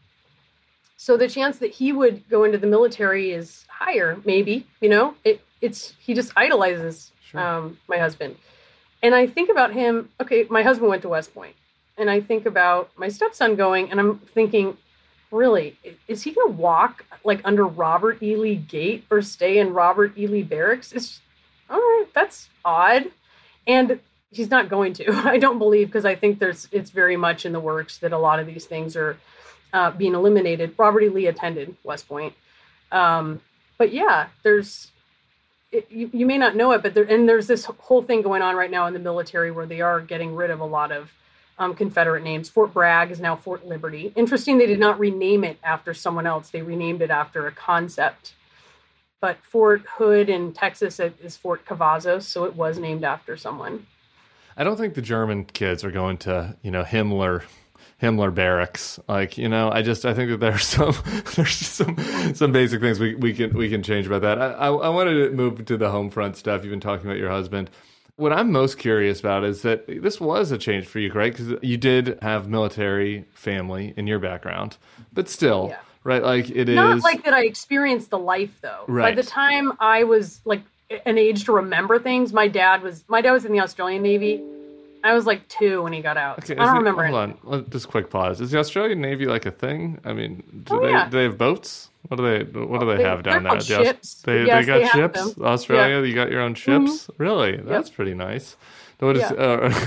So the chance that he would go into the military is higher, maybe, you know, it, it's, he just idolizes sure. um, my husband. And I think about him, okay, my husband went to West Point. And I think about my stepson going, and I'm thinking, really, is he going to walk like under Robert E. Lee Gate or stay in Robert E. Lee Barracks? It's all right. That's odd. And he's not going to, I don't believe, because I think there's, it's very much in the works that a lot of these things are uh, being eliminated. Robert E. Lee attended West Point. Um, but yeah, there's, it, you, you may not know it, but there, and there's this whole thing going on right now in the military where they are getting rid of a lot of um, Confederate names. Fort Bragg is now Fort Liberty. Interesting, they did not rename it after someone else. They renamed it after a concept. But Fort Hood in Texas is Fort Cavazos, so it was named after someone. I don't think the German kids are going to, you know, Himmler Himmler barracks. Like, you know, I just I think that there's some there's just some some basic things we, we can we can change about that. I, I I wanted to move to the home front stuff. You've been talking about your husband. What I'm most curious about is that this was a change for you, right? Because you did have military family in your background, but still, yeah. right? Like it is not like that. I experienced the life though. Right. By the time I was like an age to remember things, my dad was my dad was in the Australian Navy. I was like two when he got out. Okay, I don't it, remember. Hold on, just a quick pause. Is the Australian Navy like a thing? I mean, do oh, they yeah. do they have boats? What do they What do they, they have down there? They're ships. They yes, they got they ships. Australia, yeah. you got your own ships. Mm-hmm. Really, that's yep. pretty nice. What is, yeah.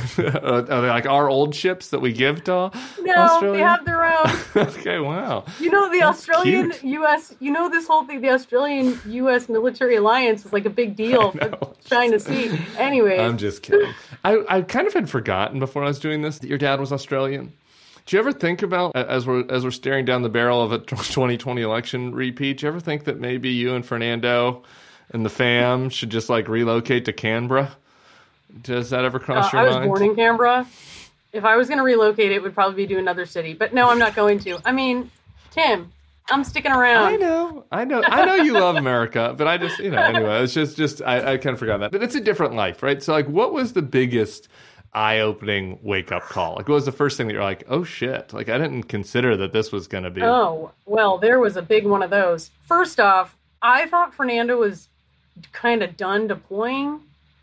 uh, are they like our old ships that we give to no, Australia? They have their own. Okay, wow. You know, the That's Australian cute. U S, you know, this whole thing, the Australian U S military alliance is like a big deal for China Sea. Anyway. I'm just kidding. I, I kind of had forgotten before I was doing this that your dad was Australian. Do you ever think about, as we're as we're staring down the barrel of a twenty twenty election repeat, do you ever think that maybe you and Fernando and the fam should just like relocate to Canberra? Does that ever cross uh, your mind? I was born in Canberra. If I was going to relocate, it would probably be to another city. But no, I'm not going to. I mean, Tim, I'm sticking around. I know, I know, I know you love America, but I just, you know, anyway, it's just, just I, I kind of forgot that. But it's a different life, right? So, like, what was the biggest eye-opening wake-up call? Like, what was the first thing that you're like, oh shit, like I didn't consider that this was going to be? Oh, well, there was a big one of those. First off, I thought Fernando was kind of done deploying.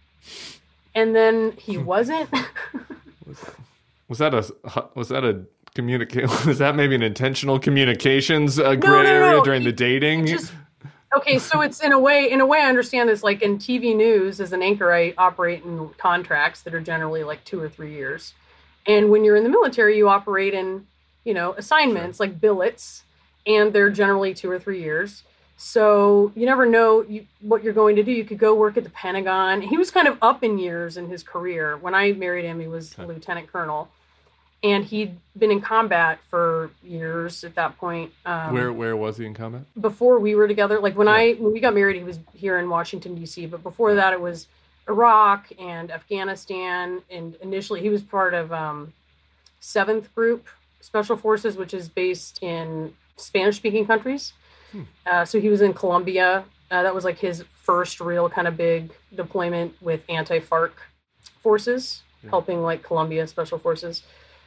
And then he wasn't. was, that, was that a was that a communicate? Was that maybe an intentional communications uh, gray no, no, no. area during he, the dating? Just, okay, so it's in a way. In a way, I understand this. Like in T V news, as an anchor, I operate in contracts that are generally like two or three years. And when you're in the military, you operate in, you know, assignments sure. like billets, and they're generally two or three years. So you never know you, what you're going to do. You could go work at the Pentagon. He was kind of up in years in his career. When I married him, he was okay. a lieutenant colonel, and he'd been in combat for years at that point. Um, where where was he in combat? Before we were together, like when yeah. I when we got married, he was here in Washington D C. But before that, it was Iraq and Afghanistan. And initially, he was part of um, seventh Group Special Forces, which is based in Spanish-speaking countries. Uh, so he was in Colombia. Uh, that was like his first real kind of big deployment with anti-FARC forces, yeah. helping like Colombia Special Forces.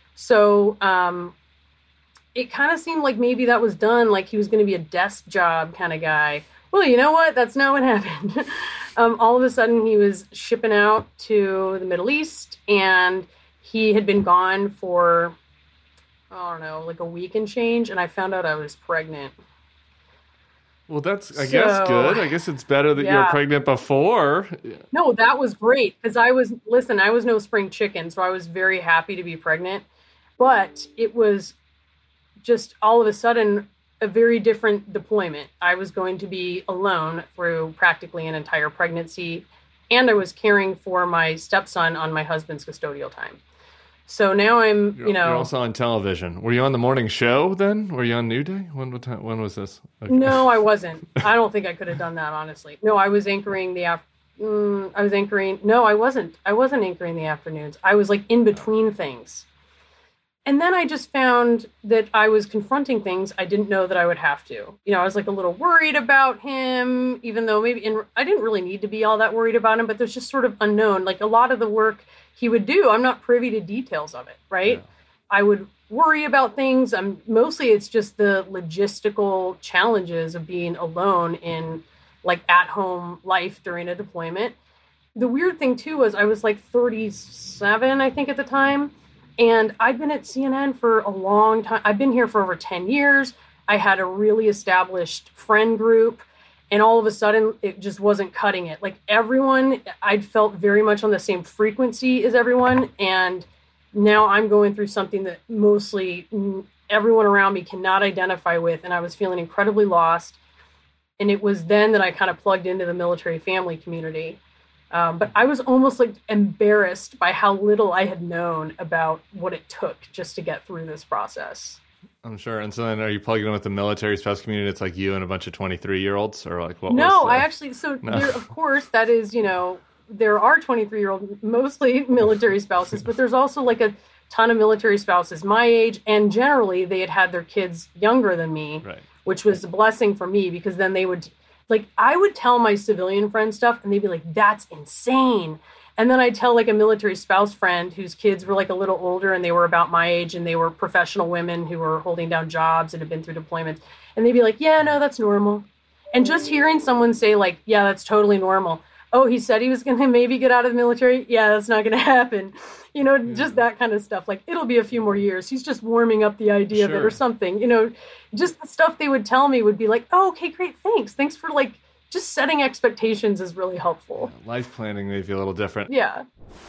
So um, it kind of seemed like maybe that was done, like he was going to be a desk job kind of guy. Well, you know what? That's not what happened. um, all of a sudden he was shipping out to the Middle East, and he had been gone for, I don't know, like a week and change, and I found out I was pregnant. Well, that's, I so, guess, good. I guess it's better that yeah. you were pregnant before. No, that was great. Because I was, listen, I was no spring chicken, so I was very happy to be pregnant. But it was just all of a sudden a very different deployment. I was going to be alone through practically an entire pregnancy. And I was caring for my stepson on my husband's custodial time. So now I'm, you're, you know... You're also on television. Were you on the morning show then? Were you on New Day? When what time, when was this? Okay. No, I wasn't. I don't think I could have done that, honestly. No, I was anchoring the... Af- mm, I was anchoring... No, I wasn't. I wasn't anchoring the afternoons. I was like in between things. And then I just found that I was confronting things I didn't know that I would have to. You know, I was like a little worried about him, even though maybe... In, I didn't really need to be all that worried about him, but there's just sort of unknown. Like a lot of the work he would do, I'm not privy to details of it, right? Yeah. I would worry about things. I'm mostly it's just the logistical challenges of being alone in like at-home life during a deployment. The weird thing too was I was like thirty-seven, I think at the time, and I'd been at C N N for a long time. I've been here for over ten years. I had a really established friend group. And all of a sudden, it just wasn't cutting it. Like everyone, I'd felt very much on the same frequency as everyone. And now I'm going through something that mostly everyone around me cannot identify with. And I was feeling incredibly lost. And it was then that I kind of plugged into the military family community. Um, but I was almost like embarrassed by how little I had known about what it took just to get through this process. I'm sure. And so then are you plugging in with the military spouse community? It's like you and a bunch of twenty-three year olds, or like what? No, was the... I actually, so no. there, of course, that is, you know, there are twenty-three year old, mostly military spouses, but there's also like a ton of military spouses my age. And generally they had had their kids younger than me, right. which was a blessing for me because then they would like, I would tell my civilian friend stuff and they'd be like, that's insane. And then I'd tell like a military spouse friend whose kids were like a little older and they were about my age and they were professional women who were holding down jobs and had been through deployments. And they'd be like, yeah, no, that's normal. And just hearing someone say like, yeah, that's totally normal. Oh, he said he was going to maybe get out of the military. Yeah, that's not going to happen. You know, yeah. just that kind of stuff. Like, it'll be a few more years. He's just warming up the idea sure. of it or something. You know, just the stuff they would tell me would be like, oh, okay, great. Thanks. Thanks for like, just setting expectations is really helpful. Yeah, life planning may be a little different. Yeah.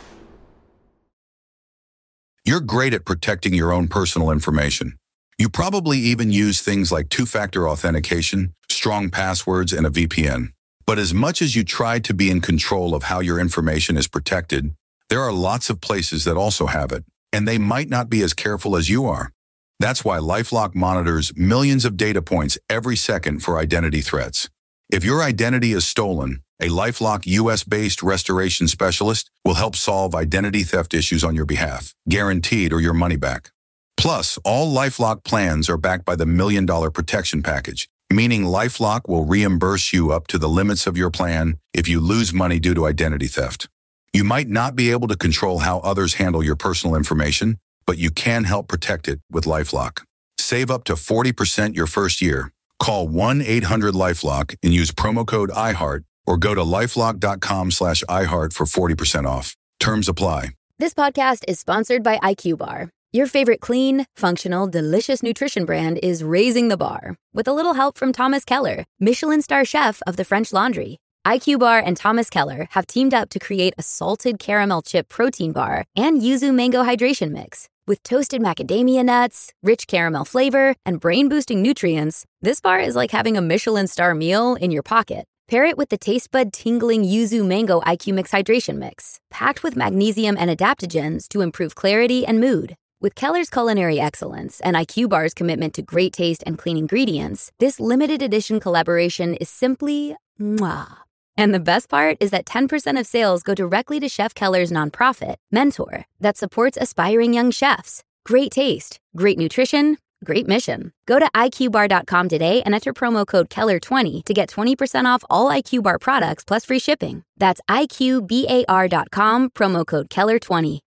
You're great at protecting your own personal information. You probably even use things like two-factor authentication, strong passwords, and a V P N. But as much as you try to be in control of how your information is protected, there are lots of places that also have it, and they might not be as careful as you are. That's why LifeLock monitors millions of data points every second for identity threats. If your identity is stolen, a LifeLock U S-based restoration specialist will help solve identity theft issues on your behalf, guaranteed or your money back. Plus, all LifeLock plans are backed by the Million Dollar Protection Package, meaning LifeLock will reimburse you up to the limits of your plan if you lose money due to identity theft. You might not be able to control how others handle your personal information, but you can help protect it with LifeLock. Save up to forty percent your first year. Call one eight hundred LifeLock and use promo code iHeart or go to lifelock.com slash iHeart for forty percent off. Terms apply. This podcast is sponsored by I Q Bar. Your favorite clean, functional, delicious nutrition brand is raising the bar with a little help from Thomas Keller, Michelin star chef of the French Laundry. I Q Bar and Thomas Keller have teamed up to create a salted caramel chip protein bar and yuzu mango hydration mix. With toasted macadamia nuts, rich caramel flavor, and brain-boosting nutrients, this bar is like having a Michelin star meal in your pocket. Pair it with the taste bud tingling yuzu mango I Q Mix hydration mix, packed with magnesium and adaptogens to improve clarity and mood. With Keller's culinary excellence and I Q Bar's commitment to great taste and clean ingredients, this limited edition collaboration is simply mwah. And the best part is that ten percent of sales go directly to Chef Keller's nonprofit, Mentor, that supports aspiring young chefs. Great taste, great nutrition, great mission. Go to I Q bar dot com today and enter promo code Keller twenty to get twenty percent off all I Q Bar products plus free shipping. That's I Q bar dot com, promo code Keller twenty.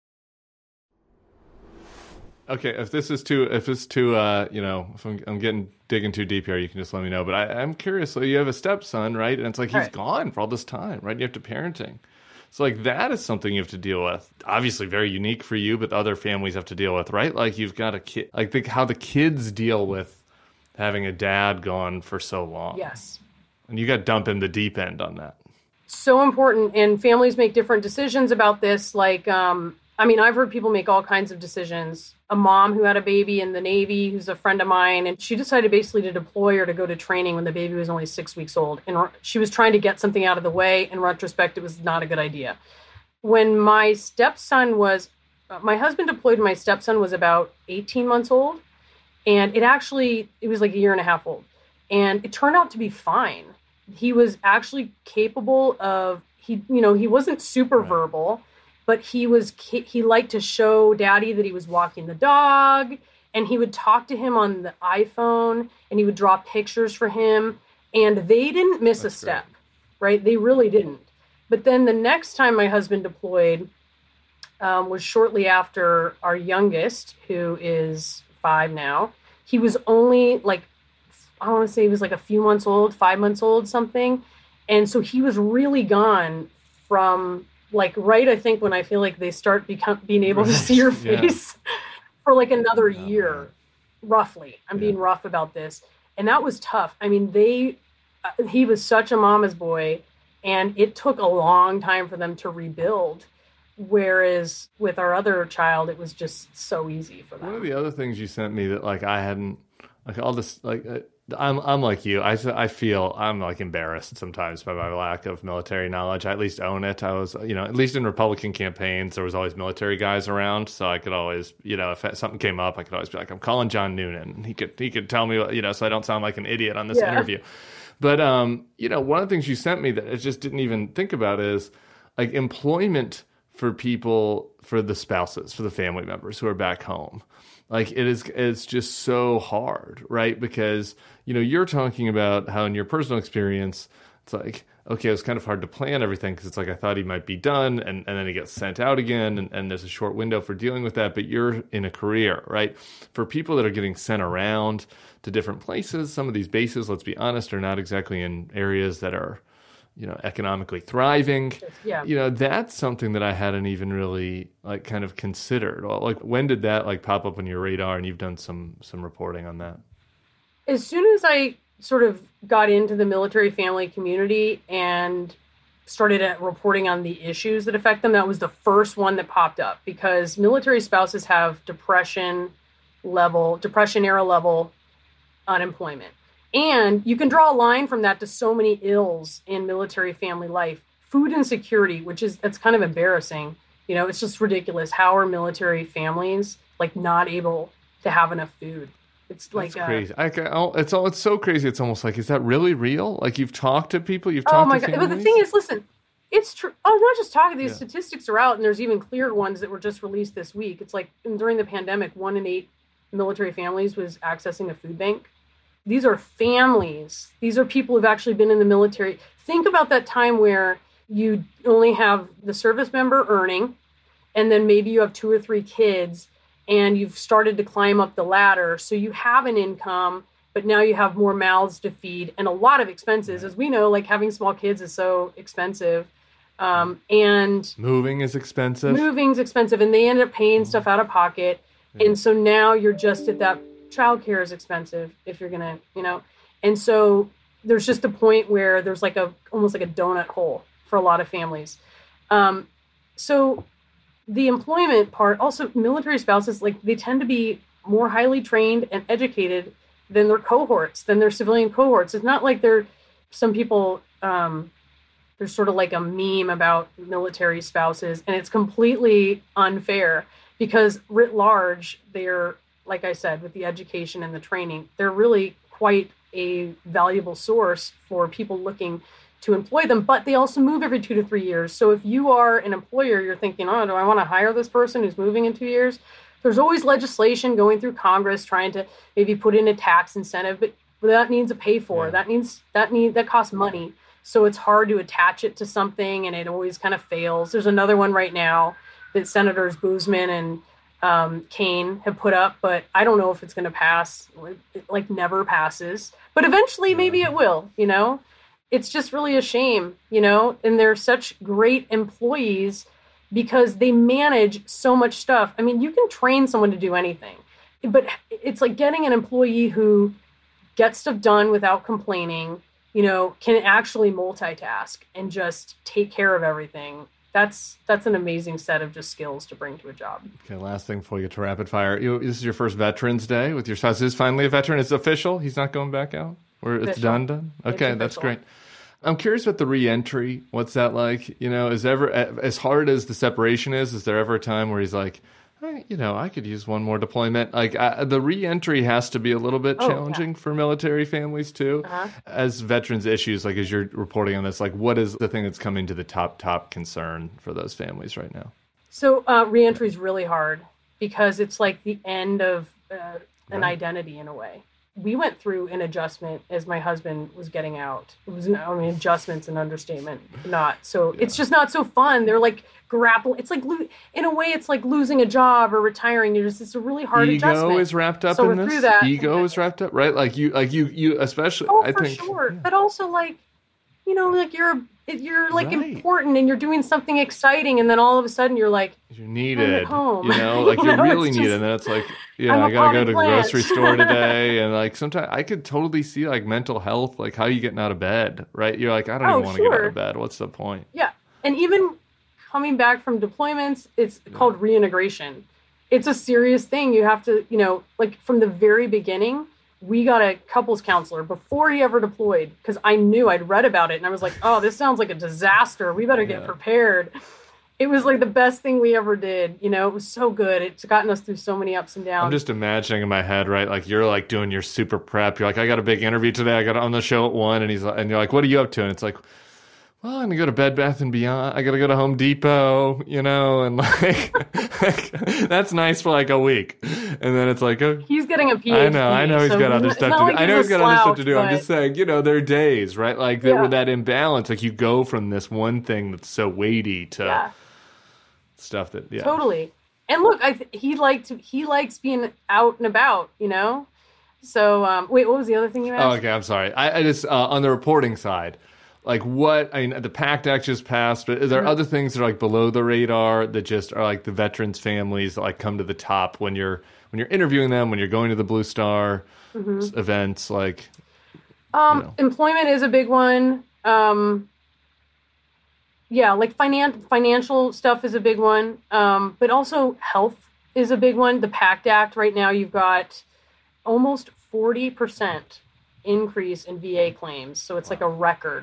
Okay, if this is too, if it's too, uh, you know, if I'm, I'm getting digging too deep here, you can just let me know. But I, I'm curious. So you have a stepson, right? And it's like he's right. gone for all this time, right? You have to parenting. So like that is something you have to deal with. Obviously, very unique for you, but other families have to deal with, right? Like you've got a kid. Like think how the kids deal with having a dad gone for so long. Yes. And you got to dump in the deep end on that. So important, and families make different decisions about this. Like, um, I mean, I've heard people make all kinds of decisions. A mom who had a baby in the Navy, who's a friend of mine, and she decided basically to deploy or to go to training when the baby was only six weeks old. And she was trying to get something out of the way. In retrospect, it was not a good idea. When my stepson was, uh, my husband deployed, my stepson was about eighteen months old. And it actually, it was like a year and a half old. And it turned out to be fine. He was actually capable of, he, you know, he wasn't super right. verbal. But he was, he liked to show daddy that he was walking the dog, and he would talk to him on the iPhone, and he would draw pictures for him, and they didn't miss That's a step, great. right? They really didn't. But then the next time my husband deployed um, was shortly after our youngest, who is five now. He was only like, I want to say he was like a few months old, five months old, something. And so he was really gone from... like right, I think when I feel like they start become being able to see your face yeah. for like another year, roughly. I'm yeah. being rough about this. And that was tough. I mean, they, uh, he was such a mama's boy, and it took a long time for them to rebuild. Whereas with our other child, it was just so easy for them. One of the other things you sent me that like I hadn't, like all this, like uh, I'm I'm like you. I, I feel I'm like embarrassed sometimes by my lack of military knowledge. I at least own it. I was, you know, at least in Republican campaigns, there was always military guys around. So I could always, you know, if something came up, I could always be like, I'm calling John Noonan. He could, he could tell me, you know, so I don't sound like an idiot on this yeah. interview. But, um, you know, one of the things you sent me that I just didn't even think about is like employment for people, for the spouses, for the family members who are back home. Like it is, it's just so hard, right? Because, you know, you're talking about how in your personal experience, it's like, okay, it was kind of hard to plan everything because it's like, I thought he might be done and, and then he gets sent out again. And, and there's a short window for dealing with that, but you're in a career, right? For people that are getting sent around to different places, some of these bases, let's be honest, are not exactly in areas that are, you know, economically thriving. Yeah. You know, that's something that I hadn't even really like kind of considered. Like when did that like pop up on your radar and you've done some some reporting on that? As soon as I sort of got into the military family community and started at reporting on the issues that affect them, that was the first one that popped up because military spouses have depression level, depression era level unemployment. And you can draw a line from that to so many ills in military family life. Food insecurity, which is, that's kind of embarrassing. You know, it's just ridiculous. How are military families like not able to have enough food? It's like That's crazy. I, I, it's all. It's so crazy. It's almost like, is that really real? Like you've talked to people. You've talked oh my to god! families? But the thing is, listen, it's true. Oh, not just talking. These Yeah. statistics are out, and there's even clearer ones that were just released this week. It's like during the pandemic, one in eight military families was accessing a food bank. These are families. These are people who've actually been in the military. Think about that time where you only have the service member earning, and then maybe you have two or three kids, and you've started to climb up the ladder. So you have an income, but now you have more mouths to feed and a lot of expenses. As we know, like having small kids is so expensive. Um, and moving is expensive. Moving's expensive, and they end up paying stuff out of pocket. Yeah. And so now you're just at that. Childcare is expensive if you're gonna, you know, and so there's just a point where there's like a almost like a donut hole for a lot of families. Um, so the employment part, also military spouses, like they tend to be more highly trained and educated than their cohorts, than their civilian cohorts. It's not like they're some people. Um, there's sort of like a meme about military spouses, and it's completely unfair because writ large they're. Like I said, with the education and the training, they're really quite a valuable source for people looking to employ them, but they also move every two to three years. So if you are an employer, you're thinking, oh, do I want to hire this person who's moving in two years? There's always legislation going through Congress trying to maybe put in a tax incentive, but that needs a pay for. Yeah. That needs, that need, that costs money. So it's hard to attach it to something, and it always kind of fails. There's another one right now that Senators Boozman and Um, Kane have put up, but I don't know if it's going to pass. It like never passes, but eventually maybe it will, you know, it's just really a shame, you know, and they're such great employees because they manage so much stuff. I mean, you can train someone to do anything, but it's like getting an employee who gets stuff done without complaining, you know, can actually multitask and just take care of everything. That's that's an amazing set of just skills to bring to a job. Okay, last thing before we get to rapid fire. You, this is your first Veterans Day with your spouse. Is finally a veteran? It's official? He's not going back out? Or it's official. done, done? Okay, that's great. I'm curious about the re-entry. What's that like? You know, is ever, as hard as the separation is, is there ever a time where he's like, hey, you know, I could use one more deployment? Like I, the re-entry has to be a little bit oh, challenging yeah. for military families too. Uh-huh. As veterans issues, like as you're reporting on this, like what is the thing that's coming to the top, top concern for those families right now? So uh, re-entry is really hard because it's like the end of uh, an right. identity in a way. We went through an adjustment as my husband was getting out. It was, I mean, adjustment's an understatement. Not so. Yeah. It's just not so fun. They're like grapple. It's like in a way, it's like losing a job or retiring. You're just it's a really hard Ego adjustment. Ego is wrapped up so in this. That. Ego is wrapped up, right? Like you, like you, you especially. Oh, I for think, sure. Yeah. But also, like, you know, like you're you're like Right. important and you're doing something exciting, and then all of a sudden you're like, You're needed, I'm at home. you know, like You you're know, really it's needed. just- And then it's like, yeah, I'm a I gotta go to potted the plant. grocery store today. And like sometimes I could totally see like mental health, like how you getting out of bed, right? You're like, I don't Oh, even want to get out sure. of bed. What's the point? Yeah. And even coming back from deployments, it's called reintegration. It's a serious thing. You have to, you know, like from the very beginning, we got a couples counselor before he ever deployed because I knew I'd read about it and I was like, oh, this sounds like a disaster. We better get Yeah. prepared. It was like the best thing we ever did. You know, it was so good. It's gotten us through so many ups and downs. I'm just imagining in my head, right? Like you're like doing your super prep. You're like, I got a big interview today. I got on the show at one, and he's like, and you're like, what are you up to? And it's like, well, I'm gonna go to Bed Bath and Beyond. I gotta go to Home Depot, you know, and like, that's nice for like a week, and then it's like, oh, He's getting a P H D. I know, I know he's so got other it's stuff not to like do. I know he's a got other stuff to slouch, do. I'm but- just saying, you know, there are days, right? Like that Yeah. with that imbalance, like you go from this one thing that's so weighty to Yeah. stuff that, yeah, Totally. And look, I th- he liked he likes being out and about, you know. So um, wait, what was the other thing you asked? Oh, okay. I'm sorry. I, I just uh, on the reporting side, like what I mean, the PACT Act just passed, but is there Mm-hmm. other things that are like below the radar that just are like the veterans' families that like come to the top when you're when you're interviewing them, when you're going to the Blue Star Mm-hmm. s- events, like Um, you know. employment is a big one. Um, yeah, like finan- financial stuff is a big one. Um, but also health is a big one. The PACT Act right now, you've got almost forty percent increase in V A claims. So it's like a record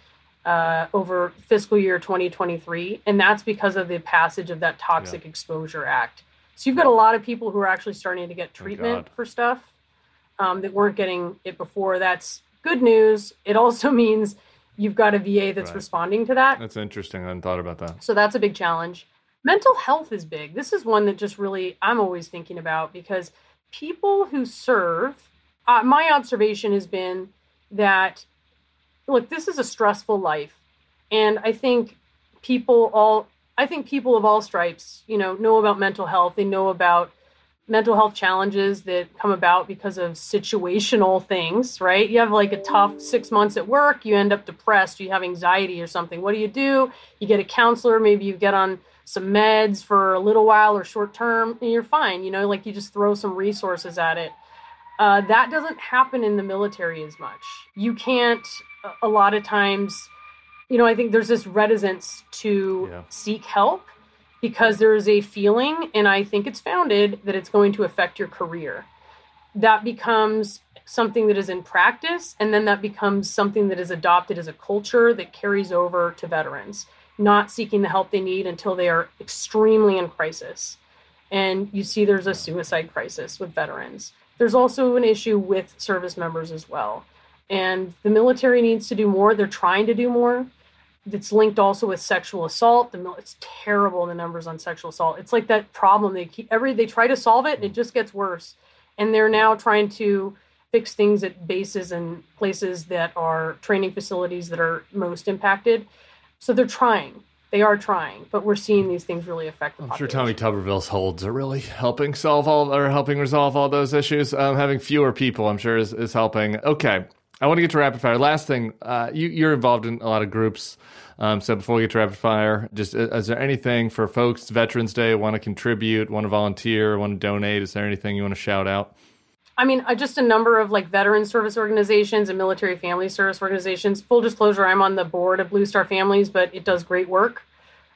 uh, over fiscal year twenty twenty-three. And that's because of the passage of that Toxic Exposure Act. So you've got a lot of people who are actually starting to get treatment God. for stuff um, that weren't getting it before. That's good news. It also means you've got a V A that's Right. responding to that. That's interesting. I hadn't thought about that. So that's a big challenge. Mental health is big. This is one that just really I'm always thinking about because people who serve, uh, my observation has been that, look, this is a stressful life. And I think people all, I think people of all stripes, you know, know about mental health. They know about mental health challenges that come about because of situational things, right? You have like a tough six months at work, you end up depressed, you have anxiety or something. What do you do? You get a counselor, maybe you get on some meds for a little while or short term, and you're fine. You know, like you just throw some resources at it. Uh, that doesn't happen in the military as much. You can't, a lot of times, you know, I think there's this reticence to Yeah. seek help because there is a feeling, and I think it's founded, that it's going to affect your career. That becomes something that is in practice, and then that becomes something that is adopted as a culture that carries over to veterans, not seeking the help they need until they are extremely in crisis. And you see there's a suicide crisis with veterans. There's also an issue with service members as well. And the military needs to do more. They're trying to do more. It's linked also with sexual assault. The mil- it's terrible, the numbers on sexual assault. It's like that problem. They keep every they try to solve it and it just gets worse. And they're now trying to fix things at bases and places that are training facilities that are most impacted. So they're trying. They are trying, but we're seeing these things really affect the I'm sure population. Tommy Tuberville's holds are really helping solve all or helping resolve all those issues. Um, having fewer people, I'm sure, is, is helping. Okay, I want to get to rapid fire. Last thing, uh, you, you're involved in a lot of groups. Um, so before we get to rapid fire, just is, is there anything for folks, Veterans Day, want to contribute, want to volunteer, want to donate? Is there anything you want to shout out? I mean, uh, just a number of like veteran service organizations and military family service organizations. Full disclosure, I'm on the board of Blue Star Families, but it does great work.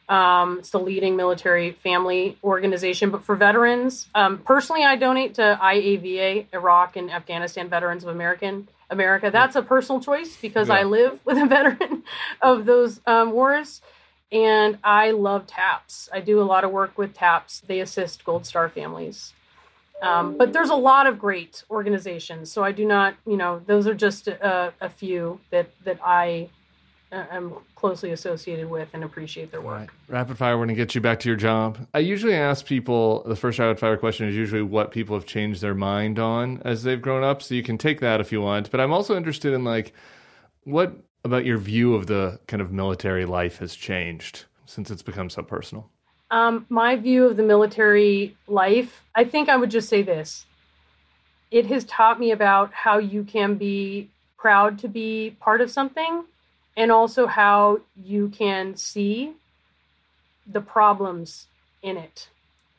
Um, it's the leading military family organization. But for veterans, um, personally, I donate to I A V A, Iraq and Afghanistan Veterans of American America. That's a personal choice because Yeah. I live with a veteran of those um, wars. And I love TAPS. I do a lot of work with TAPS. They assist Gold Star families. Um, but there's a lot of great organizations. So I do not, you know, those are just a, a few that, that I uh, am closely associated with and appreciate their work. Right. Rapid fire, we're going to get you back to your job. I usually ask people, the first rapid fire question is usually what people have changed their mind on as they've grown up. So you can take that if you want. But I'm also interested in like, what about your view of the kind of military life has changed since it's become so personal? Um, my view of the military life, I think I would just say this. It has taught me about how you can be proud to be part of something and also how you can see the problems in it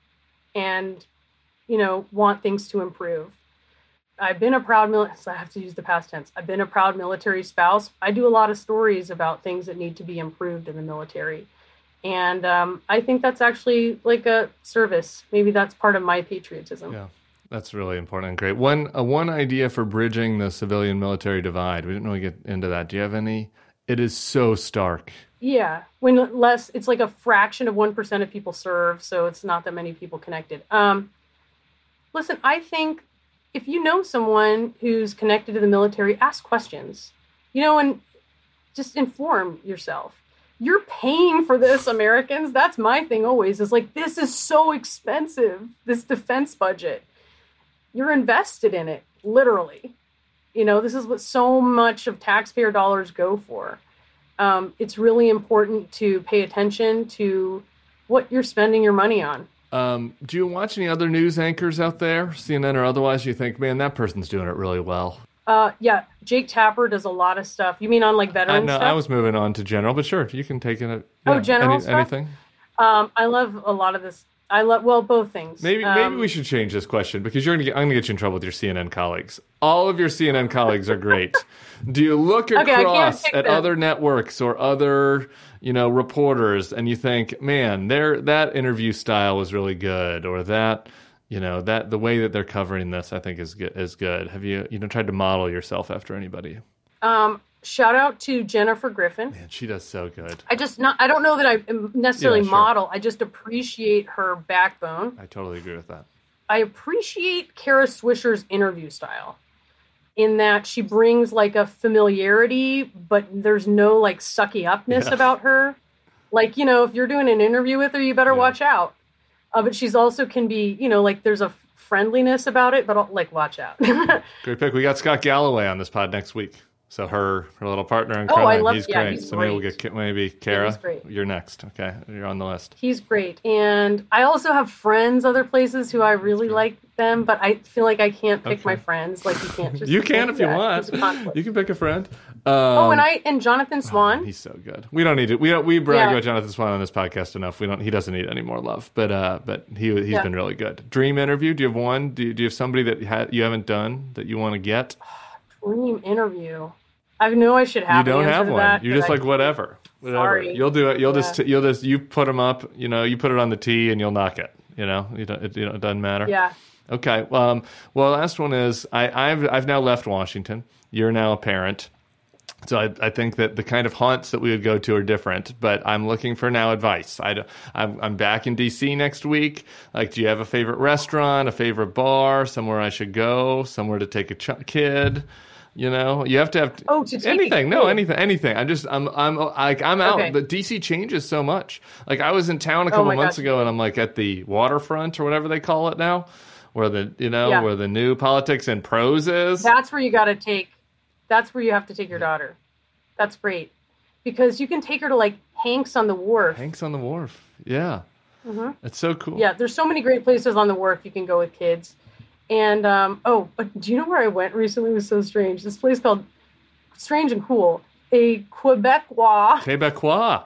and, you know, want things to improve. I've been a proud mil- so I have to use the past tense. I've been a proud military spouse. I do a lot of stories about things that need to be improved in the military. And um, I think that's actually like a service. Maybe that's part of my patriotism. Yeah, that's really important and great. One uh, one idea for bridging the civilian-military divide. We didn't really get into that. Do you have any? It is so stark. Yeah, when less, it's like a fraction of one percent of people serve, so it's not that many people connected. Um, listen, I think if you know someone who's connected to the military, ask questions, you know, and just inform yourself. You're paying for this, Americans. That's my thing always, is like, this is so expensive, this defense budget. You're invested in it, literally. You know, this is what so much of taxpayer dollars go for. Um, it's really important to pay attention to what you're spending your money on. Um, do you watch any other news anchors out there, C N N or otherwise? You think, man, that person's doing it really well. Uh, yeah, Jake Tapper does a lot of stuff. You mean on like veteran I, no, stuff? I was moving on to general, but sure, you can take it. Yeah, oh, general any, stuff? anything? Um, I love a lot of this. I love, well, both things. Maybe um, maybe we should change this question because you're gonna get, I'm going to get you in trouble with your C N N colleagues. All of your C N N colleagues are great. Do you look Okay, across at them. other networks or other, you know, reporters and you think, man, their that interview style was really good, or that, you know, that the way that they're covering this, I think is good, is good. Have you, you know, tried to model yourself after anybody? Um, shout out to Jennifer Griffin. Man, she does so good. I just not, I don't know that I necessarily Yeah, sure. model. I just appreciate her backbone. I totally agree with that. I appreciate Kara Swisher's interview style in that she brings like a familiarity, but there's no like sucky upness Yeah. about her. Like, you know, if you're doing an interview with her, you better Yeah. watch out. Uh, but she's also can be, you know, like there's a friendliness about it, but like watch out. Great pick. We got Scott Galloway on this pod next week. So her, her little partner in Oh, crime, I love- he's yeah, great. he's so maybe we'll great. get maybe Yeah, Kara. he's great. You're next. Okay, you're on the list. He's great. And I also have friends other places who I really like them, but I feel like I can't pick Okay. my friends. Like you can't just You can if you yeah, want. there's a conflict. You can pick a friend. Um, Oh, and I and Jonathan Swan. He's so good. We don't need to. We don't. We brag Yeah. about Jonathan Swan on this podcast enough. We don't. He doesn't need any more love. But uh, but he he's Yeah. been really good. Dream interview. Do you have one? Do you, do you have somebody that ha- you haven't done that you want to get? Dream interview. I know I should have. You don't an answer have to one. that, You're but just I- like whatever. Whatever. Sorry. You'll do it. You'll Yeah. just you'll just you put them up. You know, you put it on the tee and you'll knock it. You know, you don't, it, you know, it doesn't matter. Yeah. Okay. Um, well, last one is I, I've I've now left Washington. You're now a parent. So I, I think that the kind of haunts that we would go to are different, but I'm looking for now advice. I, I'm, I'm back in D C next week. Like, do you have a favorite restaurant, a favorite bar, somewhere I should go, somewhere to take a ch- kid? You know, you have to have Oh, to take a anything. No, kid. anything, anything. I'm just, I'm, I'm, like, I'm out. Okay. But D C changes so much. Like, I was in town a Oh couple my months gosh. ago, and I'm like at the waterfront or whatever they call it now, where the, you know, Yeah. where the new politics and prose is. That's where you got to take. That's where you have to take your daughter. That's great, because you can take her to like Hanks on the Wharf. Hanks on the Wharf. Yeah. Mhm. It's so cool. Yeah, there's so many great places on the wharf you can go with kids. And um, oh, but do you know where I went recently? It was so strange. This place called Strange and Cool, a Quebecois, Quebecois.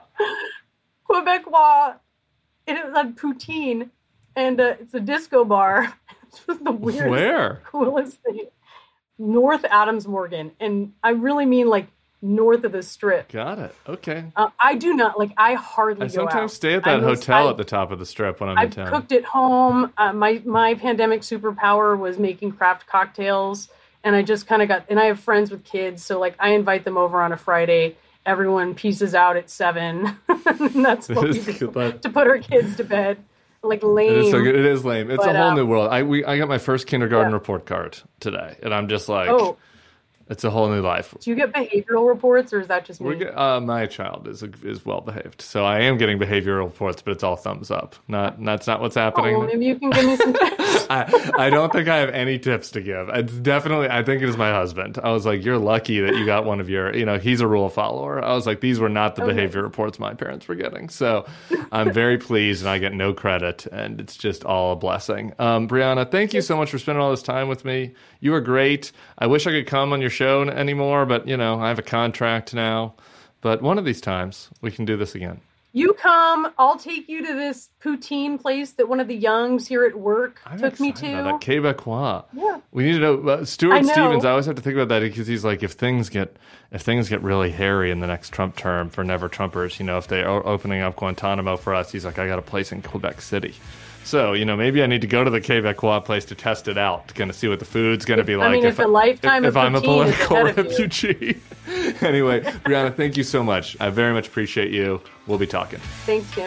Quebecois. And it was on poutine, and uh, it's a disco bar. It's just the weirdest, Where? coolest thing. North Adams Morgan, and I really mean like north of the Strip. Got it. Okay. Uh, I do not like. I hardly I go out. sometimes stay at I that most- hotel I- at the top of the Strip when I'm I've in town. cooked at home. Uh, my my pandemic superpower was making craft cocktails, and I just kind of got. And I have friends with kids, so like I invite them over on a Friday. Everyone pieces out at seven. And that's what It we is do good, but- to put our kids to bed. Like lame. It is so good. It is lame. It's But, a whole um, new world. I we I got my first kindergarten Yeah. report card today, and I'm just like, Oh, it's a whole new life. do you get behavioral reports, or is that just me? We get, uh, my child is is well behaved, so I am getting behavioral reports, but it's all thumbs up. Not that's not what's Oh, happening. well, maybe you can give me some tips. I, I don't think I have any tips to give. It's definitely, I think it is my husband. I was like, you're lucky that you got one of your, you know, he's a rule follower. I was like, these were not the Okay. behavior reports my parents were getting. So I'm very pleased and I get no credit and it's just all a blessing. Um, Brianna, thank you so much for spending all this time with me. You were great. I wish I could come on your show anymore, but you know, I have a contract now. But one of these times, we can do this again. You come, I'll take you to this poutine place that one of the Youngs here at work I'm took me to. That Quebecois. Yeah. We need to know uh, Stuart I know. Stevens. I always have to think about that because he's like, if things get if things get really hairy in the next Trump term for Never Trumpers, you know, if they are opening up Guantanamo for us, he's like, I got a place in Quebec City. So, you know, maybe I need to go to the Quebecois place to test it out, to kind of see what the food's going to be like. I mean, if, if a lifetime if, of if I'm a poutine is political ahead of you. refugee. Anyway, Brianna, thank you so much. I very much appreciate you. We'll be talking. Thanks, Tim.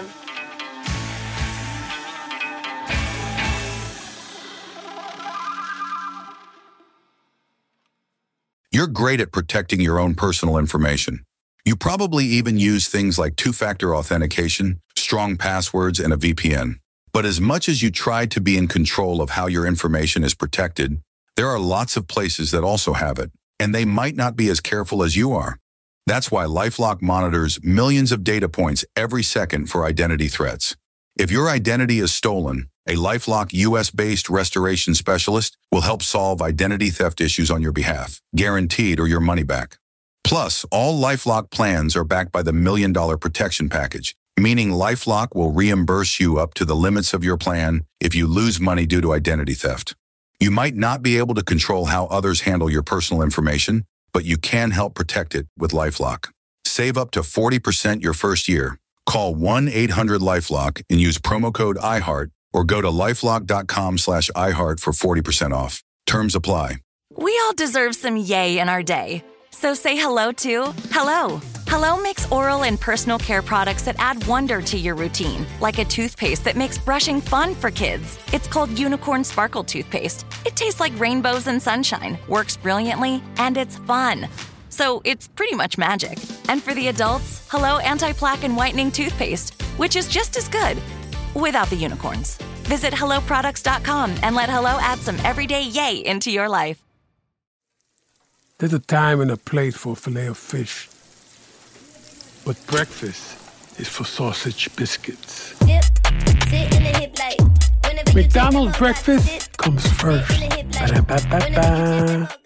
You're great at protecting your own personal information. You probably even use things like two-factor authentication, strong passwords, and a V P N. But as much as you try to be in control of how your information is protected, there are lots of places that also have it, and they might not be as careful as you are. That's why LifeLock monitors millions of data points every second for identity threats. If your identity is stolen, a LifeLock U S-based restoration specialist will help solve identity theft issues on your behalf, guaranteed or your money back. Plus, all LifeLock plans are backed by the Million Dollar Protection Package, meaning LifeLock will reimburse you up to the limits of your plan if you lose money due to identity theft. You might not be able to control how others handle your personal information, but you can help protect it with LifeLock. Save up to forty percent your first year. Call one eight hundred LifeLock and use promo code iHeart or go to lifelock.com slash iHeart for forty percent off. Terms apply. We all deserve some yay in our day. So say hello to hello. Hello makes oral and personal care products that add wonder to your routine, like a toothpaste that makes brushing fun for kids. It's called Unicorn Sparkle Toothpaste. It tastes like rainbows and sunshine, works brilliantly, and it's fun. So it's pretty much magic. And for the adults, Hello Anti-Plaque and Whitening Toothpaste, which is just as good, without the unicorns. Visit hello products dot com and let Hello add some everyday yay into your life. There's a time and a place for filet of fish. But breakfast is for sausage biscuits. Dip, sit in the hip like, McDonald's breakfast comes first. Ba-da-ba-ba-ba.